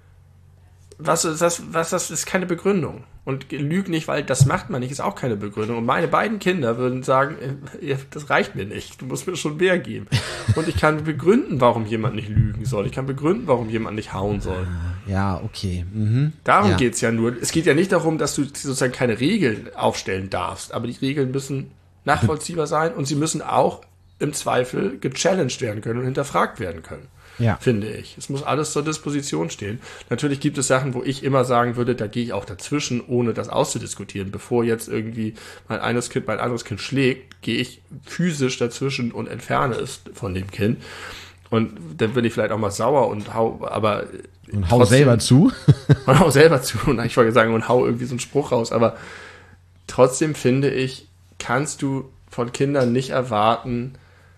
Was ist das, was das ist keine Begründung. Und lüg nicht, weil das macht man nicht, ist auch keine Begründung. Und meine beiden Kinder würden sagen, das reicht mir nicht, du musst mir schon mehr geben. Und ich kann begründen, warum jemand nicht lügen soll. Ich kann begründen, warum jemand nicht hauen soll. Ja, okay. Mhm. Darum ja. geht's ja nur. Es geht ja nicht darum, dass du sozusagen keine Regeln aufstellen darfst, aber die Regeln müssen nachvollziehbar sein und sie müssen auch im Zweifel gechallenged werden können und hinterfragt werden können. Ja. Finde ich. Es muss alles zur Disposition stehen. Natürlich gibt es Sachen, wo ich immer sagen würde, da gehe ich auch dazwischen, ohne das auszudiskutieren. Bevor jetzt irgendwie mein eines Kind mein anderes Kind schlägt, gehe ich physisch dazwischen und entferne es von dem Kind. Und dann bin ich vielleicht auch mal sauer und hau, aber und hau trotzdem, selber zu. Und hau selber zu. Und ich wollte sagen, und hau irgendwie so einen Spruch raus. Aber trotzdem finde ich, kannst du von Kindern nicht erwarten,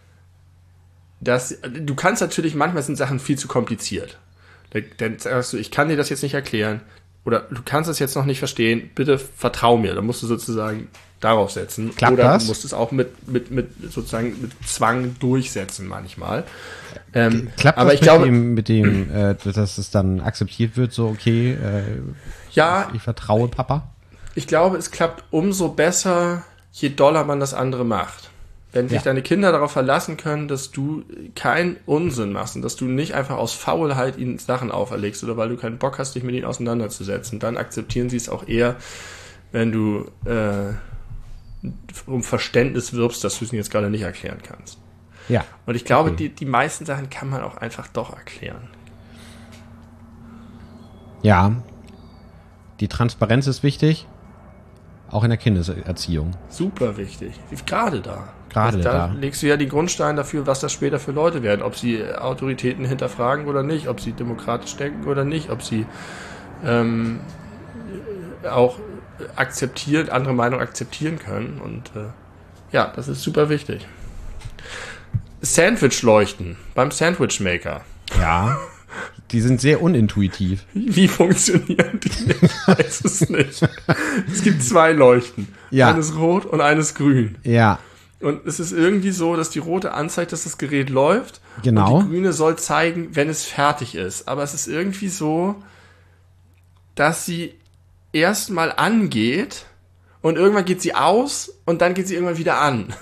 dass, du kannst natürlich, manchmal sind Sachen viel zu kompliziert. Dann sagst du, ich kann dir das jetzt nicht erklären oder du kannst das jetzt noch nicht verstehen, bitte vertrau mir. Dann musst du sozusagen darauf setzen. Klappt oder das? Du musst es auch mit, mit, mit sozusagen mit Zwang durchsetzen manchmal. Ähm, Klappt aber das ich mit glaube, dem, mit dem äh, dass es dann akzeptiert wird, so okay, äh, ja, ich vertraue Papa? Ich glaube, es klappt umso besser, je doller man das andere macht. Wenn sich ja. deine Kinder darauf verlassen können, dass du keinen Unsinn machst und dass du nicht einfach aus Faulheit ihnen Sachen auferlegst oder weil du keinen Bock hast, dich mit ihnen auseinanderzusetzen, dann akzeptieren sie es auch eher, wenn du äh, um Verständnis wirbst, dass du es ihnen jetzt gerade nicht erklären kannst. Ja. Und ich glaube, okay. die, die meisten Sachen kann man auch einfach doch erklären. Ja. Die Transparenz ist wichtig. Auch in der Kindeserziehung. Super wichtig. Gerade da. Gerade also da. Da legst du ja den Grundstein dafür, was das später für Leute werden. Ob sie Autoritäten hinterfragen oder nicht. Ob sie demokratisch denken oder nicht. Ob sie ähm, auch akzeptieren, andere Meinungen akzeptieren können. Und äh, ja, das ist super wichtig. Sandwich-Leuchten beim Sandwich-Maker. Ja. Die sind sehr unintuitiv. Wie funktionieren die? Ich weiß es nicht. Es gibt zwei Leuchten. Ja. Eines rot und eines grün. Ja. Und es ist irgendwie so, dass die rote anzeigt, dass das Gerät läuft. Genau. Und die grüne soll zeigen, wenn es fertig ist. Aber es ist irgendwie so, dass sie erstmal angeht und irgendwann geht sie aus und dann geht sie irgendwann wieder an.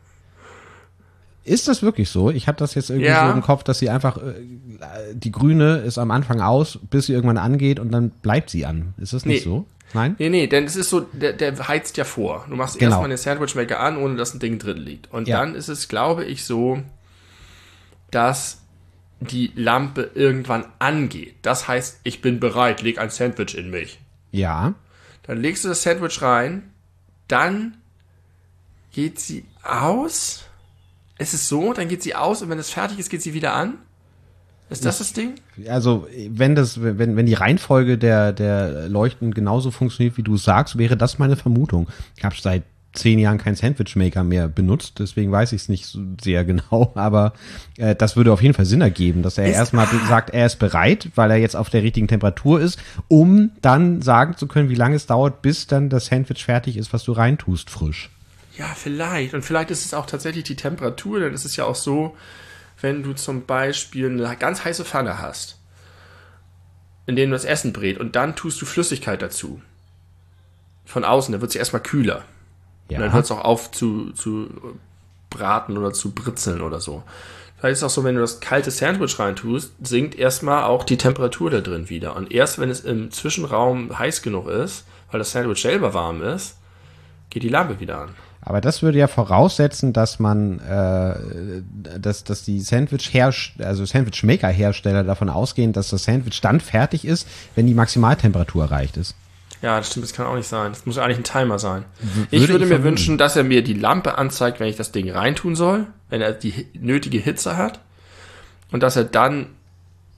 Ist das wirklich so? Ich hatte das jetzt irgendwie ja. so im Kopf, dass sie einfach, äh, die grüne ist am Anfang aus, bis sie irgendwann angeht und dann bleibt sie an. Ist das nicht nee. so? Nein? Nee, nee, denn es ist so, der, der heizt ja vor. Du machst genau. erstmal den Sandwichmaker an, ohne dass ein Ding drin liegt. Und ja. dann ist es, glaube ich, so, dass die Lampe irgendwann angeht. Das heißt, ich bin bereit, leg ein Sandwich in mich. Ja. Dann legst du das Sandwich rein, dann geht sie aus. Es ist so, dann geht sie aus und wenn es fertig ist, geht sie wieder an. Ist das das Ding? Also, wenn das, wenn, wenn die Reihenfolge der, der Leuchten genauso funktioniert, wie du sagst, wäre das meine Vermutung. Ich habe seit zehn Jahren keinen Sandwichmaker mehr benutzt, deswegen weiß ich es nicht so sehr genau, aber äh, das würde auf jeden Fall Sinn ergeben, dass er ist, erstmal ah. sagt, er ist bereit, weil er jetzt auf der richtigen Temperatur ist, um dann sagen zu können, wie lange es dauert, bis dann das Sandwich fertig ist, was du reintust, frisch. Ja, vielleicht. Und vielleicht ist es auch tatsächlich die Temperatur, denn es ist ja auch so, wenn du zum Beispiel eine ganz heiße Pfanne hast, in der du das Essen brät und dann tust du Flüssigkeit dazu. Von außen, dann wird sie erstmal kühler. Ja. Und dann hört es auch auf zu, zu braten oder zu britzeln oder so. Vielleicht ist es auch so, wenn du das kalte Sandwich reintust, sinkt erstmal auch die Temperatur da drin wieder. Und erst wenn es im Zwischenraum heiß genug ist, weil das Sandwich selber warm ist, geht die Lampe wieder an. Aber das würde ja voraussetzen, dass man, äh, dass, dass die Sandwich-Hersteller, also Sandwich-Maker-Hersteller davon ausgehen, dass das Sandwich dann fertig ist, wenn die Maximaltemperatur erreicht ist. Ja, das stimmt, das kann auch nicht sein. Das muss ja eigentlich ein Timer sein. Würde ich würde ich mir vermuten. wünschen, dass er mir die Lampe anzeigt, wenn ich das Ding reintun soll, wenn er die nötige Hitze hat und dass er dann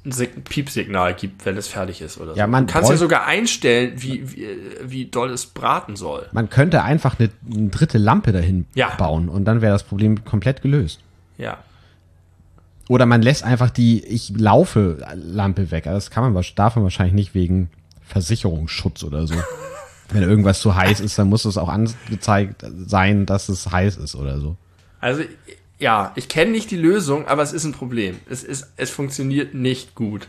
ein Sig- Piepsignal gibt, wenn es fertig ist oder so. Ja, man du kannst ja bräuch- sogar einstellen, wie, wie, wie doll es braten soll. Man könnte einfach eine, eine dritte Lampe dahin Ja. bauen und dann wäre das Problem komplett gelöst. Ja. Oder man lässt einfach die Ich laufe Lampe weg. Also das kann man, darf man wahrscheinlich nicht wegen Versicherungsschutz oder so. Wenn irgendwas zu heiß ist, dann muss es auch angezeigt sein, dass es heiß ist oder so. Also, ja, ich kenne nicht die Lösung, aber es ist ein Problem. Es ist, es funktioniert nicht gut.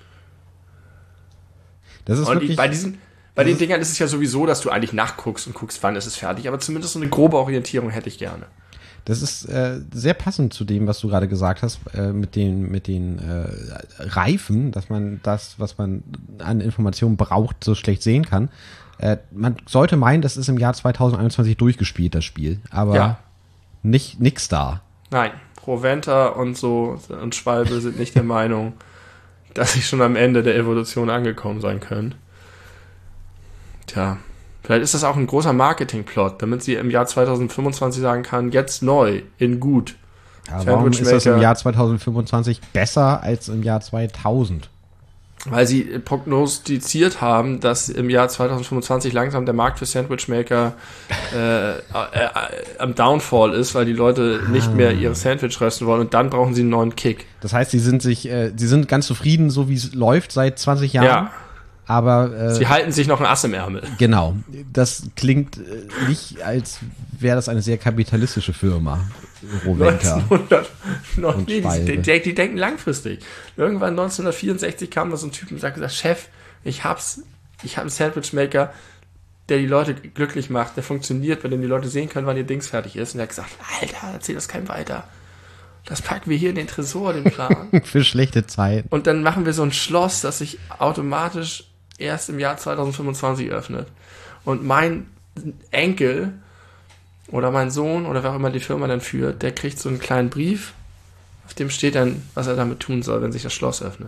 Das ist Und wirklich, ich, bei diesen, bei den Dingern ist es ja sowieso, dass du eigentlich nachguckst und guckst, wann ist es fertig. Aber zumindest so eine grobe Orientierung hätte ich gerne. das ist äh, sehr passend zu dem, was du gerade gesagt hast, äh, mit den, mit den äh, Reifen, dass man das, was man an Informationen braucht, so schlecht sehen kann. Äh, man sollte meinen, das ist im Jahr zweitausendeinundzwanzig durchgespielt, das Spiel. Aber Ja. nicht nix da. Nein, Proventa und so und Schwalbe sind nicht der Meinung, dass sie schon am Ende der Evolution angekommen sein können. Tja, vielleicht ist das auch ein großer Marketingplot, damit sie im Jahr zweitausendfünfundzwanzig sagen kann, jetzt neu, in gut. Aber warum ist das im Sandwichmaker- Jahr zweitausendfünfundzwanzig besser als im Jahr zweitausend? Weil sie prognostiziert haben, dass im Jahr zweitausendfünfundzwanzig langsam der Markt für Sandwichmaker äh, äh, äh, am Downfall ist, weil die Leute nicht mehr ihre Sandwich rösten wollen und dann brauchen sie einen neuen Kick. Das heißt, sie sind sich, äh, sie sind ganz zufrieden, so wie es läuft seit zwanzig Jahren. Ja, Aber äh, sie halten sich noch ein Ass im Ärmel. genau, das klingt äh, nicht, als wäre das eine sehr kapitalistische Firma, Roventa. neunzehnhundert noch Und nee, die, Schwalbe. die, die denken langfristig. Irgendwann neunzehnhundertvierundsechzig kam da so ein Typ und sagt, Chef, ich hab's, ich hab einen Sandwichmaker, der die Leute glücklich macht, der funktioniert, bei dem die Leute sehen können, wann ihr Dings fertig ist. Und er hat gesagt, Alter, erzähl das keinem weiter. Das packen wir hier in den Tresor, den Plan. Für schlechte Zeiten. Und dann machen wir so ein Schloss, das sich automatisch erst im Jahr zweitausendfünfundzwanzig öffnet. Und mein Enkel oder mein Sohn oder wer auch immer die Firma dann führt, der kriegt so einen kleinen Brief, auf dem steht dann, was er damit tun soll, wenn sich das Schloss öffnet.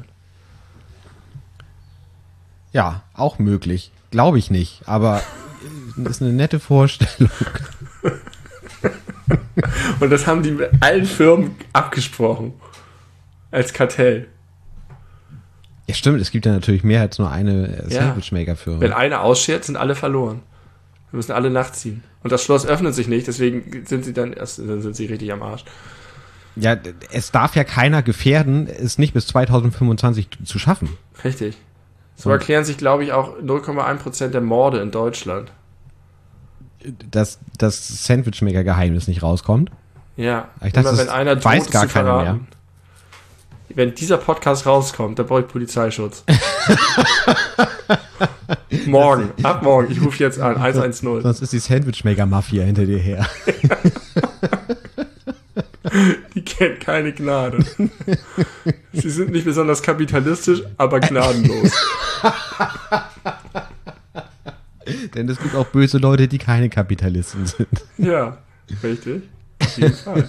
Ja, auch möglich. Glaube ich nicht, aber das ist eine nette Vorstellung. Und das haben die mit allen Firmen abgesprochen. Als Kartell. Ja, stimmt, es gibt ja natürlich mehr als nur eine äh, Ja. Sandwichmaker-Firma. Wenn einer ausschert, sind alle verloren. Wir müssen alle nachziehen. Und das Schloss öffnet sich nicht, deswegen sind sie dann erst, dann sind sie richtig am Arsch. Ja, es darf ja keiner gefährden, es nicht bis zweitausendfünfundzwanzig zu schaffen. Richtig. So Und- erklären sich, glaube ich, auch null Komma eins Prozent der Morde in Deutschland. Dass das Sandwichmaker-Geheimnis nicht rauskommt. Ja, Ich dachte, immer das wenn einer droht, weiß es gar zu keiner verraten. Wenn dieser Podcast rauskommt, dann brauche ich Polizeischutz. Morgen, ab morgen, ich rufe jetzt an, eins eins null. Sonst ist die Sandwichmaker-Mafia hinter dir her. Die kennt keine Gnade. Sie sind nicht besonders kapitalistisch, aber gnadenlos. Denn es gibt auch böse Leute, die keine Kapitalisten sind. Ja, richtig. Auf jeden Fall.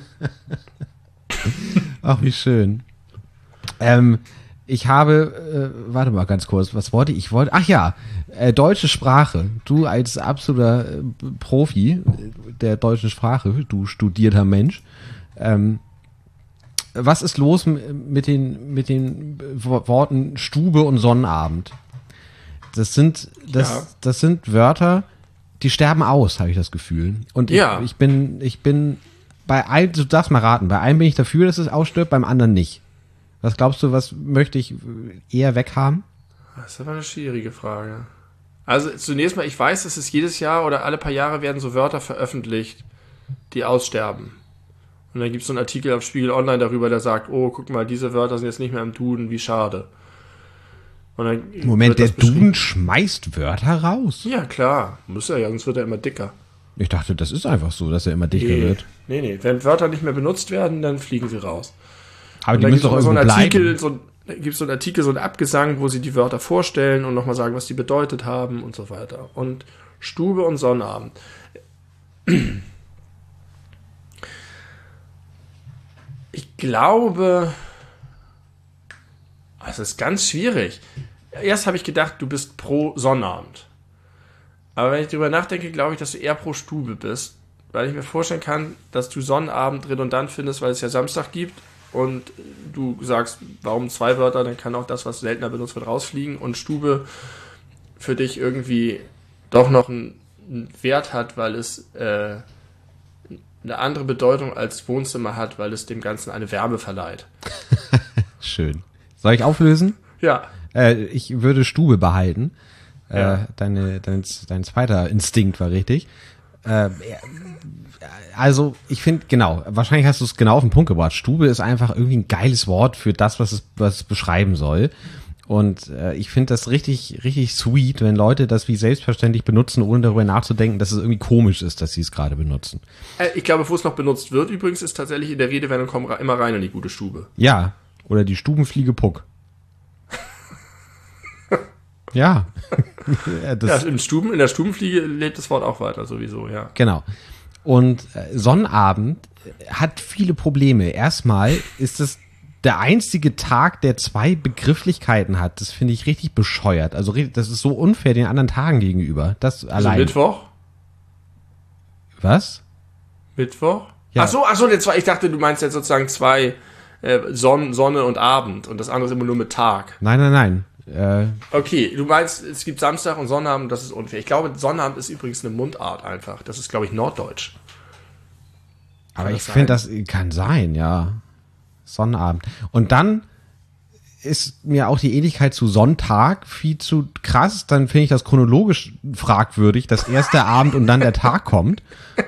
Ach, wie schön. Ähm, ich habe, äh, warte mal ganz kurz, was wollte ich? Ich wollte, ach ja, äh, deutsche Sprache. Du als absoluter äh, Profi äh, der deutschen Sprache, du studierter Mensch. Ähm, was ist los m- mit den, mit den Wo- Worten Stube und Sonnabend? Das sind, das, Ja. das sind Wörter, die sterben aus, habe ich das Gefühl. Und ich, Ja. ich bin, ich bin bei einem, du darfst mal raten, bei einem bin ich dafür, dass es ausstirbt, beim anderen nicht. Was glaubst du, was möchte ich eher weghaben? Das ist aber eine schwierige Frage. Also zunächst mal, ich weiß, dass es jedes Jahr oder alle paar Jahre werden so Wörter veröffentlicht, die aussterben. Und dann gibt es so einen Artikel auf Spiegel Online darüber, der sagt, oh, guck mal, diese Wörter sind jetzt nicht mehr im Duden, wie schade. Und dann Moment, wird der das beschrieben. Duden schmeißt Wörter raus? Ja, klar. Muss er ja, sonst wird er immer dicker. Ich dachte, das ist einfach so, dass er immer dichter Nee, wird. nee, nee. Wenn Wörter nicht mehr benutzt werden, dann fliegen sie raus. Aber Und die dann müssen gibt doch es so irgendwo einen Artikel, bleiben. so, da gibt's so einen Artikel, so einen Abgesang, wo sie die Wörter vorstellen und nochmal sagen, was die bedeutet haben und so weiter. Und Stube und Sonnabend. Ich glaube, es ist ganz schwierig. Erst habe ich gedacht, du bist pro Sonnabend. Aber wenn ich darüber nachdenke, glaube ich, dass du eher pro Stube bist. Weil ich mir vorstellen kann, dass du Sonnabend redundant findest, weil es ja Samstag gibt und du sagst, warum zwei Wörter, dann kann auch das, was seltener benutzt wird, rausfliegen und Stube für dich irgendwie doch noch einen, einen Wert hat, weil es äh, eine andere Bedeutung als Wohnzimmer hat, weil es dem Ganzen eine Wärme verleiht. Schön. Soll ich auflösen? Ja. Äh, ich würde Stube behalten. Ja. Äh, deine, dein, dein zweiter Instinkt war richtig. Äh, also ich finde, genau, wahrscheinlich hast du es genau auf den Punkt gebracht. Stube ist einfach irgendwie ein geiles Wort für das, was es, was es beschreiben soll. Und äh, ich finde das richtig, richtig sweet, wenn Leute das wie selbstverständlich benutzen, ohne darüber nachzudenken, dass es irgendwie komisch ist, dass sie es gerade benutzen. Äh, ich glaube, wo es noch benutzt wird übrigens, ist tatsächlich in der Redewendung, komm immer rein in die gute Stube. Ja, oder die Stubenfliege Puck. Ja. das, ja, in, Stuben, in der Stubenfliege lebt das Wort auch weiter, sowieso, ja. Genau. Und äh, Sonnabend hat viele Probleme. Erstmal ist es der einzige Tag, der zwei Begrifflichkeiten hat. Das finde ich richtig bescheuert. Also das ist so unfair den anderen Tagen gegenüber. Das Also allein. Mittwoch? Was? Mittwoch? Ja. Ach so, ach so, der zwei, ich dachte, du meinst jetzt sozusagen zwei äh, Sonn, Sonne und Abend und das andere ist immer nur mit Tag. Nein, nein, nein. Äh, Okay, du meinst, es gibt Samstag und Sonnabend, das ist unfair. Ich glaube, Sonnabend ist übrigens eine Mundart einfach. Das ist, glaube ich, Norddeutsch. aber Kann ich das finde, das kann sein, ja. Sonnabend. Und dann ist mir auch die Ähnlichkeit zu Sonntag viel zu krass. Dann finde ich das chronologisch fragwürdig, dass erst der Abend und dann der Tag kommt.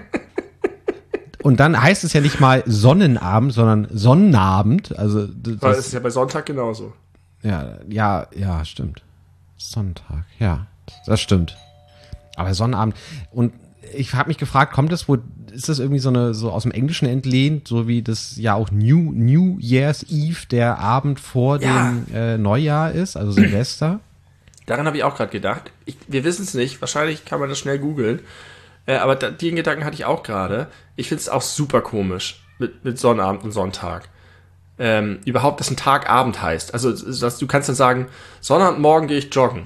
Und dann heißt es ja nicht mal Sonnenabend, sondern Sonnenabend. Also das, Weil es ist ja bei Sonntag genauso. ja, ja, ja, stimmt. Sonntag, ja, das stimmt. Aber Sonnenabend. Und ich habe mich gefragt, kommt das wohl, ist das irgendwie so eine, so aus dem Englischen entlehnt, so wie das ja auch New, New Year's Eve, der Abend vor Ja. dem äh, Neujahr ist, also Silvester? Daran habe ich auch gerade gedacht. Ich, wir wissen es nicht. Wahrscheinlich kann man das schnell googeln. Äh, aber da, den Gedanken hatte ich auch gerade. Ich finde es auch super komisch mit, mit Sonnabend und Sonntag. Ähm, überhaupt, dass ein Tag Abend heißt. Also dass du kannst dann sagen, Sonnabendmorgen gehe ich joggen.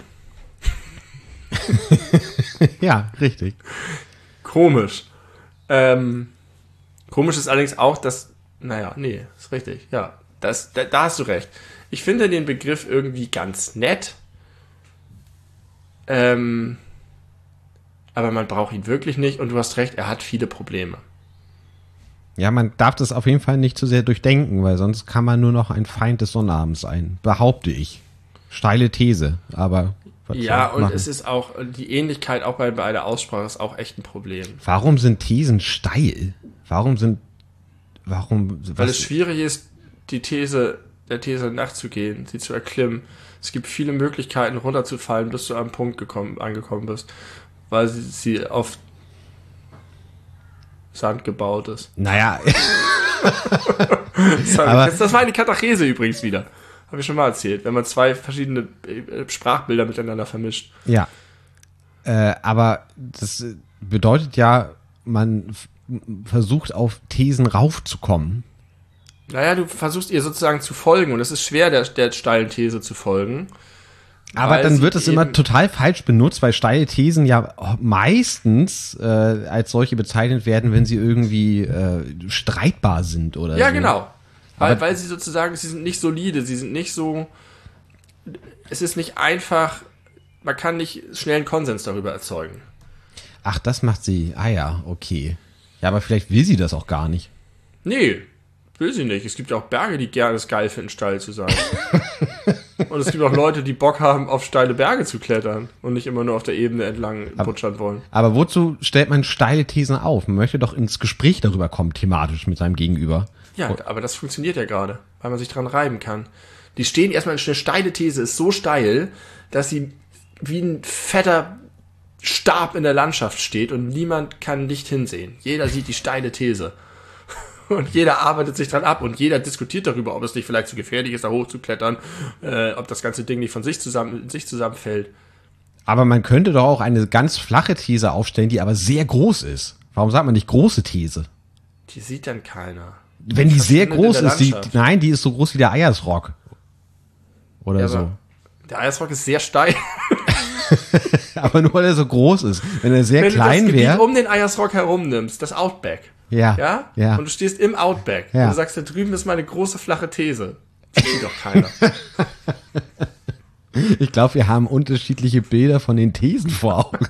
Ja, richtig. Komisch. Ähm, komisch ist allerdings auch, dass, naja, nee, ist richtig, ja. Das, da, da hast du recht. Ich finde den Begriff irgendwie ganz nett. Ähm, aber man braucht ihn wirklich nicht und du hast recht, er hat viele Probleme. Ja, man darf das auf jeden Fall nicht zu sehr durchdenken, weil sonst kann man nur noch ein Feind des Sonnabends sein, behaupte ich. Steile These, aber was Ja, soll ich und machen? es ist auch, die Ähnlichkeit auch bei, bei der Aussprache ist auch echt ein Problem. Warum sind Thesen steil? Warum sind, warum, Weil was, es schwierig ist, die These, der These nachzugehen, sie zu erklimmen. Es gibt viele Möglichkeiten, runterzufallen, bis du am Punkt gekommen, angekommen bist, weil sie, sie auf Sand gebaut ist. naja, Sorry, Aber- das, das war eine Katachese übrigens wieder. Habe ich schon mal erzählt, wenn man zwei verschiedene äh, Sprachbilder miteinander vermischt. ja. Äh, aber das bedeutet ja, man f- versucht auf Thesen raufzukommen. Naja, du versuchst ihr sozusagen zu folgen und es ist schwer, der, der steilen These zu folgen. Aber Weil dann sie wird es immer eben- total falsch benutzt, weil steile Thesen ja meistens äh, als solche bezeichnet werden, wenn sie irgendwie äh, streitbar sind oder Ja, so. genau. Weil, Aber- weil sie sozusagen, sie sind nicht solide, sie sind nicht so, es ist nicht einfach, man kann nicht schnell einen Konsens darüber erzeugen. Ach, das macht sie. Ah ja, okay. Ja, aber vielleicht will sie das auch gar nicht. Nee, will sie nicht. Es gibt ja auch Berge, die gerne es geil finden, steil zu sein. Und es gibt auch Leute, die Bock haben, auf steile Berge zu klettern und nicht immer nur auf der Ebene entlang putschern wollen. Aber wozu stellt man steile Thesen auf? Man möchte doch ins Gespräch darüber kommen, thematisch mit seinem Gegenüber. Ja, aber das funktioniert ja gerade, weil man sich dran reiben kann. Die stehen erstmal, eine steile These ist so steil, dass sie wie ein fetter Stab in der Landschaft steht und niemand kann nicht hinsehen. Jeder sieht die steile These. Und jeder arbeitet sich dran ab und jeder diskutiert darüber, ob es nicht vielleicht zu gefährlich ist, da hochzuklettern, äh, ob das ganze Ding nicht von sich zusammen, in sich zusammenfällt. Aber man könnte doch auch eine ganz flache These aufstellen, die aber sehr groß ist. Warum sagt man nicht große These? Die sieht dann keiner. Wenn die sehr Verschwindet in groß der ist, die, Landschaft. nein, die ist so groß wie der Eiersrock. Oder Ja, so. aber der Eisrock ist sehr steil. Aber nur weil er so groß ist. Wenn er sehr Wenn du klein das Gebiet wäre. um den Eiersrock herum nimmst, das Outback. Ja. Ja? Ja. Und du stehst im Outback. Ja. Und du sagst, da drüben ist meine große flache These. Das sieht doch keiner. Ich glaube, wir haben unterschiedliche Bilder von den Thesen vor Augen.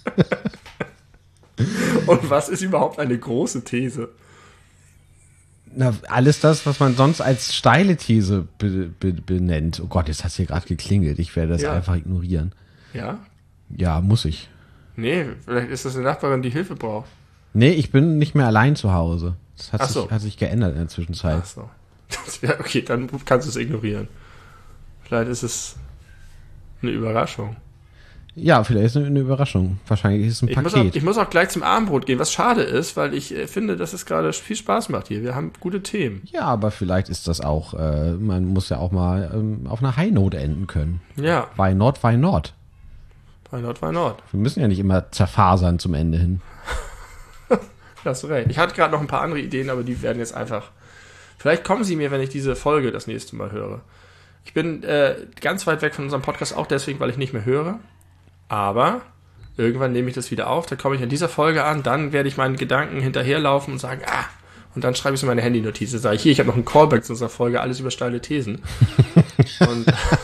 Und was ist überhaupt eine große These? Na, alles das, was man sonst als steile These be, be, benennt. Oh Gott, jetzt hast du hier gerade geklingelt. Ich werde das Ja. einfach ignorieren. Ja? Ja, muss ich. Nee, vielleicht ist das eine Nachbarin, die Hilfe braucht. Nee, ich bin nicht mehr allein zu Hause. Das hat, Ach so. sich, hat sich geändert in der Zwischenzeit. Ach so. Das wär, okay, dann kannst du es ignorieren. Vielleicht ist es eine Überraschung. Ja, vielleicht ist es eine Überraschung. Wahrscheinlich ist es ein Ich muss, Paket. auch, ich muss auch gleich zum Abendbrot gehen, was schade ist, weil ich äh, finde, dass es gerade viel Spaß macht hier. Wir haben gute Themen. Ja, aber vielleicht ist das auch, äh, man muss ja auch mal ähm, auf einer High Note enden können. Ja, Why not, why not? why not, why not? Wir müssen ja nicht immer zerfasern zum Ende hin. Da hast du recht. Ich hatte gerade noch ein paar andere Ideen, aber die werden jetzt einfach... Vielleicht kommen sie mir, wenn ich diese Folge das nächste Mal höre. Ich bin äh, ganz weit weg von unserem Podcast, auch deswegen, weil ich nicht mehr höre. Aber irgendwann nehme ich das wieder auf, da komme ich an dieser Folge an, dann werde ich meinen Gedanken hinterherlaufen und sagen, ah, und dann schreibe ich so meine Handynotiz, sage ich, hier, ich habe noch einen Callback zu unserer Folge, alles über steile Thesen. und,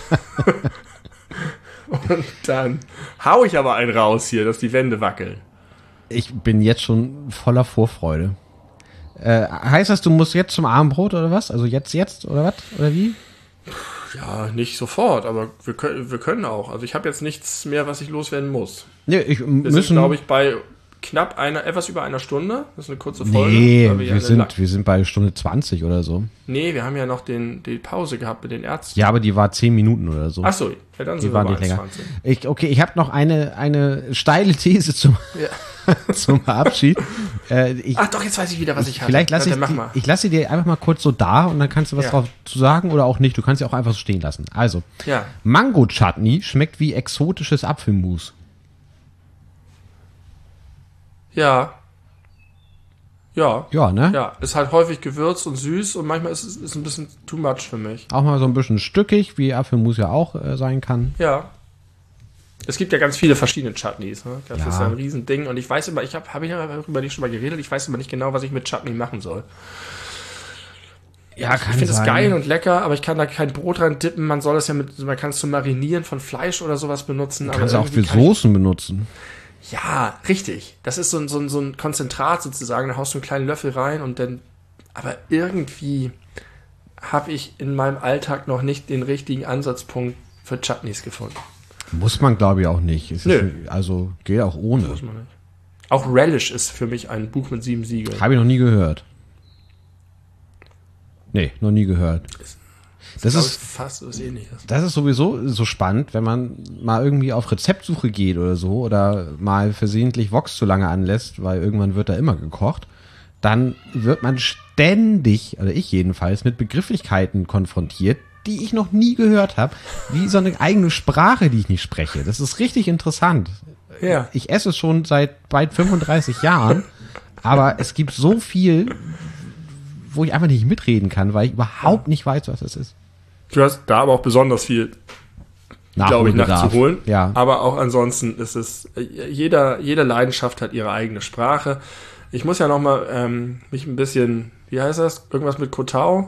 und dann hau ich aber einen raus hier, dass die Wände wackeln. Ich bin jetzt schon voller Vorfreude. Äh, heißt das, du musst jetzt zum Abendbrot oder was? Also jetzt, jetzt oder was? Oder wie? Ja, nicht sofort, aber wir können, wir können auch. Also ich habe jetzt nichts mehr, was ich loswerden muss. Nee, ich Wir müssen. sind, glaube ich, bei knapp einer, etwas über einer Stunde. Das ist eine kurze Folge. Nee, weil wir, ja eine sind, La- wir sind bei Stunde zwanzig oder so. Nee, wir haben ja noch den, die Pause gehabt mit den Ärzten. Ja, aber die war zehn Minuten oder so. Ach so, ja, dann die sind war wir bei nicht länger. eins zwanzig. Ich, okay, ich habe noch eine, eine steile These zum, Ja. zum Abschied. Äh, ich, Ach doch, jetzt weiß ich wieder, was ich hatte. vielleicht lasse Ja, ich, dann mach die- mal. ich lasse sie dir einfach mal kurz so da und dann kannst du was Ja. drauf zu sagen oder auch nicht. Du kannst sie auch einfach so stehen lassen. Also, Ja. Mango-Chutney schmeckt wie exotisches Apfelmus. Ja. Ja. Ja, ne? Ja, ist halt häufig gewürzt und süß und manchmal ist es ist ein bisschen too much für mich. Auch mal so ein bisschen stückig, wie Apfelmus ja auch äh, sein kann. Ja. Es gibt ja ganz viele verschiedene Chutneys. Ne? Das Ja. ist ja ein Riesending. Und ich weiß immer, ich habe hab ich ja darüber nicht schon mal geredet, ich weiß immer nicht genau, was ich mit Chutney machen soll. Ja, Ich finde es geil und lecker, aber ich kann da kein Brot rein dippen. Man soll es ja mit, man kann es zum Marinieren von Fleisch oder sowas benutzen. Kannst du aber auch für irgendwie kann ich- Soßen benutzen. Ja, richtig. Das ist so ein, so ein, so ein Konzentrat sozusagen. Da haust du einen kleinen Löffel rein und dann. Aber irgendwie habe ich in meinem Alltag noch nicht den richtigen Ansatzpunkt für Chutneys gefunden. Muss man, glaube ich, auch nicht. Es Nö. ist, also geht auch ohne. Muss man nicht. Auch Relish ist für mich ein Buch mit sieben Siegeln. Habe ich noch nie gehört. Nee, noch nie gehört. Das Glaub ist, ich, fast was Ähnliches. das ist sowieso so spannend, wenn man mal irgendwie auf Rezeptsuche geht oder so oder mal versehentlich Vox zu lange anlässt, weil irgendwann wird da immer gekocht, dann wird man ständig, oder ich jedenfalls, mit Begrifflichkeiten konfrontiert, die ich noch nie gehört habe, wie so eine eigene Sprache, die ich nicht spreche. Das ist richtig interessant. Ja. Ich esse es schon seit bald fünfunddreißig Jahren, aber es gibt so viel, wo ich einfach nicht mitreden kann, weil ich überhaupt nicht weiß, was es ist. Du hast da aber auch besonders viel, glaube ich, Nachholbedarf. nachzuholen. Ja. Aber auch ansonsten ist es, jeder, jede Leidenschaft hat ihre eigene Sprache. Ich muss ja nochmal ähm, mich ein bisschen, wie heißt das? Irgendwas mit Kotau?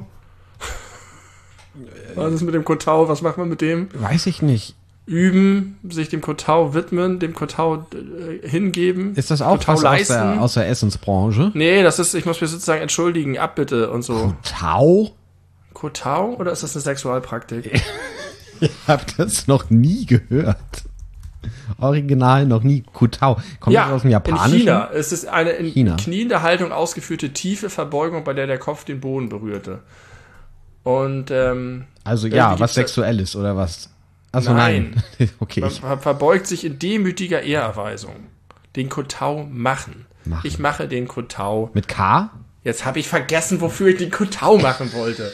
Was ist mit dem Kotau? Was macht man mit dem? Weiß ich nicht. Üben, sich dem Kotau widmen, dem Kotau äh, hingeben. Ist das auch Kotau was aus der, aus der Essensbranche? Nee, das ist, ich muss mich sozusagen entschuldigen, Abbitte und so. Tau? Kotau oder ist das eine Sexualpraktik? Ich habe das noch nie gehört. Original noch nie. Kutau. Kommt das aus dem Japanischen? in China. Es ist eine in China. kniender Haltung ausgeführte tiefe Verbeugung, bei der der Kopf den Boden berührte. Und ähm, Also irgendwie ja, gibt's was da- Sexuelles oder was? Achso, nein. Nein. Okay. man Ich, ver verbeugt sich in demütiger Ehrerweisung. Den Kotau machen. Machen. Ich mache den Kotau. mit K? Jetzt habe ich vergessen, wofür ich den Kotau machen wollte.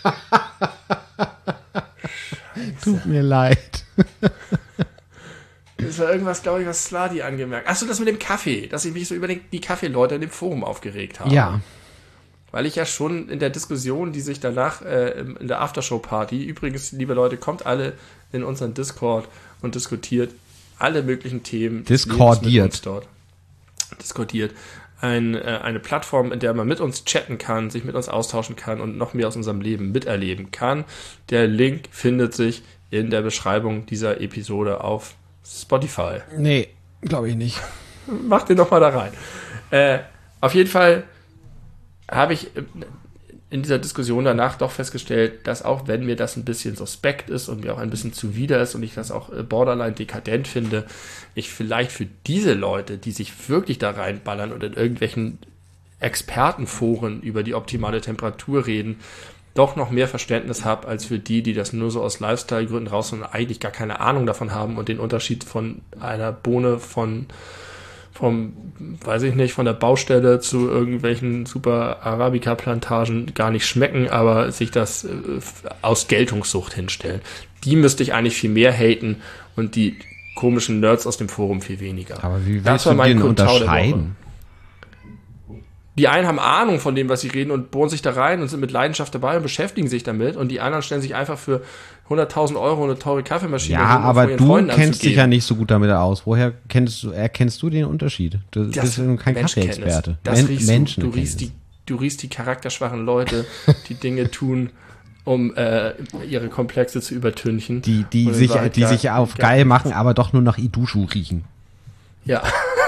Tut mir leid. Das war irgendwas, glaube ich, was Sladi angemerkt. Achso, das mit dem Kaffee, dass ich mich so über den, die Kaffeeleute in dem Forum aufgeregt habe. Ja. Weil ich ja schon in der Diskussion, die sich danach äh, in der Aftershow-Party, übrigens, liebe Leute, kommt alle in unseren Discord und diskutiert alle möglichen Themen. des Discordiert. Lebens mit uns dort. Discordiert. ein, äh, eine Plattform, in der man mit uns chatten kann, sich mit uns austauschen kann und noch mehr aus unserem Leben miterleben kann. Der Link findet sich in der Beschreibung dieser Episode auf Spotify. Nee, glaube ich nicht. Mach den doch mal da rein. Äh, auf jeden Fall habe ich in dieser Diskussion danach doch festgestellt, dass auch wenn mir das ein bisschen suspekt ist und mir auch ein bisschen zuwider ist und ich das auch borderline dekadent finde, ich vielleicht für diese Leute, die sich wirklich da reinballern und in irgendwelchen Expertenforen über die optimale Temperatur reden, doch noch mehr Verständnis habe, als für die, die das nur so aus Lifestyle-Gründen raus und eigentlich gar keine Ahnung davon haben und den Unterschied von einer Bohne von vom, weiß ich nicht, von der Baustelle zu irgendwelchen super Arabica-Plantagen gar nicht schmecken, aber sich das äh, aus Geltungssucht hinstellen. Die müsste ich eigentlich viel mehr haten und die komischen Nerds aus dem Forum viel weniger. Aber wie willst Das du war mein den Kommentar der unterscheiden? Die einen haben Ahnung von dem, was sie reden und bohren sich da rein und sind mit Leidenschaft dabei und beschäftigen sich damit und die anderen stellen sich einfach für hunderttausend Euro eine teure Kaffeemaschine Ja, hin, um aber von ihren du Freunden kennst dich anzugeben. ja nicht so gut damit aus. Woher kennst du, erkennst du den Unterschied? Du Das bist ja nun kein Menschenkenntnis. Kaffeeexperte. Das Men riechst du. Menschen Du riechst die, du riechst die charakterschwachen Leute, die Dinge tun, um äh, ihre Komplexe zu übertünchen. die, die Und in sich, Wahrheit die gar- sich auf gar- geil machen, aber doch nur nach Idushu riechen. Ja.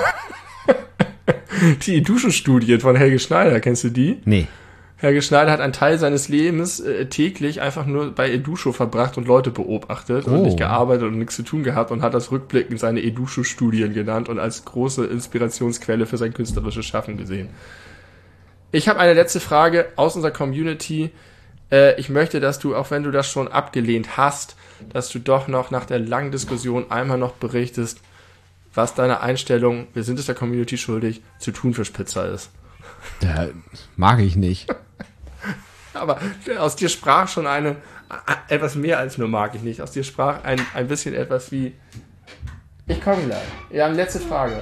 Die Duschenstudien von Helge Schneider, kennst du die? Nee. Helge Schneider hat einen Teil seines Lebens äh, täglich einfach nur bei Edusho verbracht und Leute beobachtet und Oh. nicht gearbeitet und nichts zu tun gehabt und hat das rückblickend seine Edusho-Studien genannt und als große Inspirationsquelle für sein künstlerisches Schaffen gesehen. Ich habe eine letzte Frage aus unserer Community. Äh, ich möchte, dass du, auch wenn du das schon abgelehnt hast, dass du doch noch nach der langen Diskussion einmal noch berichtest, was deine Einstellung, wir sind es der Community schuldig, zu Thunfischpizza ist. Ja, mag ich nicht. Aber aus dir sprach schon eine, etwas mehr als nur mag ich nicht, aus dir sprach ein, ein bisschen etwas wie, ich komme gleich. Wir haben letzte Frage.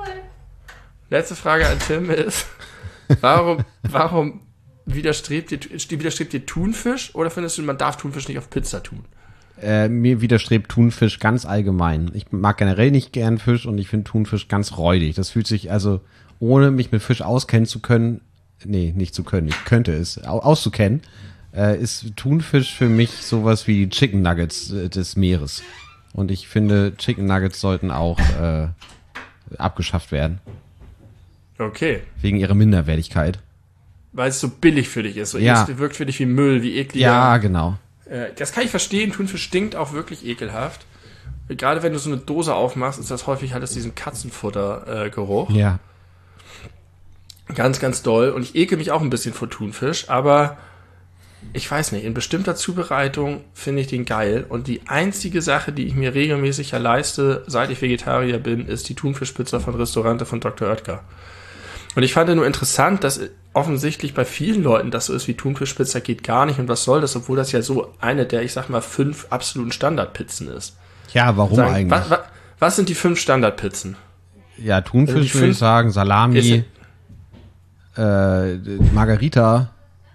Letzte Frage an Tim ist, warum, warum widerstrebt dir, widerstrebt dir Thunfisch oder findest du, man darf Thunfisch nicht auf Pizza tun? Äh, mir widerstrebt Thunfisch ganz allgemein. Ich mag generell nicht gern Fisch und ich finde Thunfisch ganz räudig. Das fühlt sich also, ohne mich mit Fisch auskennen zu können, nee, nicht zu können, ich könnte es, au- auszukennen, äh, ist Thunfisch für mich sowas wie die Chicken Nuggets äh, des Meeres. Und ich finde, Chicken Nuggets sollten auch äh, abgeschafft werden. Okay. Wegen ihrer Minderwertigkeit. Weil es so billig für dich ist. So Ja. Es wirkt für dich wie Müll, wie eklig. Ja, genau. Äh, das kann ich verstehen. Thunfisch stinkt auch wirklich ekelhaft. Gerade wenn du so eine Dose aufmachst, ist das häufig, hat es diesen Katzenfutter-Geruch. Ja. Ganz, ganz doll. Und ich ekel mich auch ein bisschen vor Thunfisch, aber ich weiß nicht, in bestimmter Zubereitung finde ich den geil. Und die einzige Sache, die ich mir regelmäßig ja leiste, seit ich Vegetarier bin, ist die Thunfischpizza von Restaurante von Doktor Oetker. Und ich fand nur interessant, dass offensichtlich bei vielen Leuten das so ist wie Thunfischpizza geht gar nicht und was soll das, obwohl das ja so eine der, ich sag mal, fünf absoluten Standardpizzen ist. Ja, warum Sagen, eigentlich? Was, was, was sind die fünf Standardpizzen? Ja, Also die Thunfisch würde fünf- ich sagen, Salami, Ist- äh, Margarita.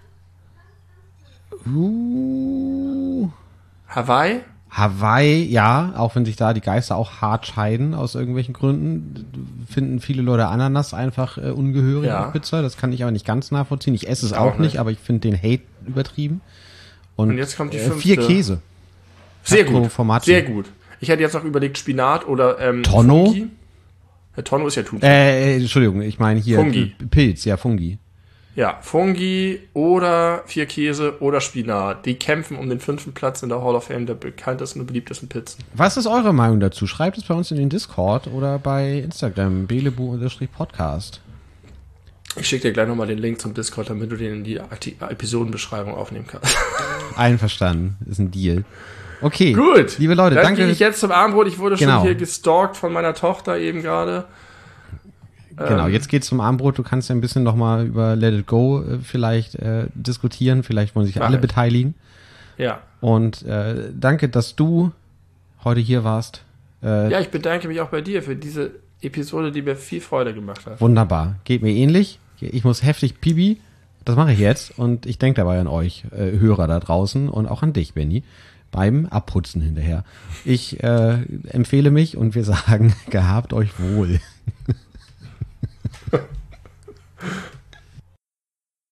Uh, Hawaii? Hawaii, ja, auch wenn sich da die Geister auch hart scheiden aus irgendwelchen Gründen, finden viele Leute Ananas einfach äh, ungehörig Ja. auf Pizza. Das kann ich aber nicht ganz nachvollziehen. Ich esse es Ich auch auch nicht, nicht. aber ich finde den Hate übertrieben. Und, Und jetzt kommt die äh, fünfte. vier Käse. Sehr Quattro gut, Formaggi. sehr gut. Ich hätte jetzt noch überlegt Spinat oder ähm, Tonno? Fungi. Ja, Tonno ist ja Thunfisch. Äh, Entschuldigung, ich meine hier Fungi. Pilz, ja, Fungi. Ja, Fungi oder vier Käse oder Spinat. Die kämpfen um den fünften Platz in der Hall of Fame der bekanntesten und beliebtesten Pizzen. Was ist eure Meinung dazu? Schreibt es bei uns in den Discord oder bei Instagram, belebu-podcast. Ich schicke dir gleich nochmal den Link zum Discord, damit du den in die Arti- Episodenbeschreibung aufnehmen kannst. Einverstanden, ist ein Deal. Okay, Gut. liebe Leute, Dann danke. gehe ich jetzt zum Abendbrot. Ich wurde Genau. schon hier gestalkt von meiner Tochter eben gerade. Genau, Ähm, jetzt geht's zum Abendbrot. Du kannst ja ein bisschen nochmal über Let It Go äh, vielleicht äh, diskutieren. Vielleicht wollen sich Mach alle ich. beteiligen. Ja. Und äh, danke, dass du heute hier warst. Äh, Ja, ich bedanke mich auch bei dir für diese Episode, die mir viel Freude gemacht hat. Wunderbar. Geht mir ähnlich. Ich muss heftig pipi. Das mache ich jetzt. Und ich denke dabei an euch, äh, Hörer da draußen und auch an dich, Benny, beim Abputzen hinterher. Ich äh, empfehle mich und wir sagen, gehabt euch wohl.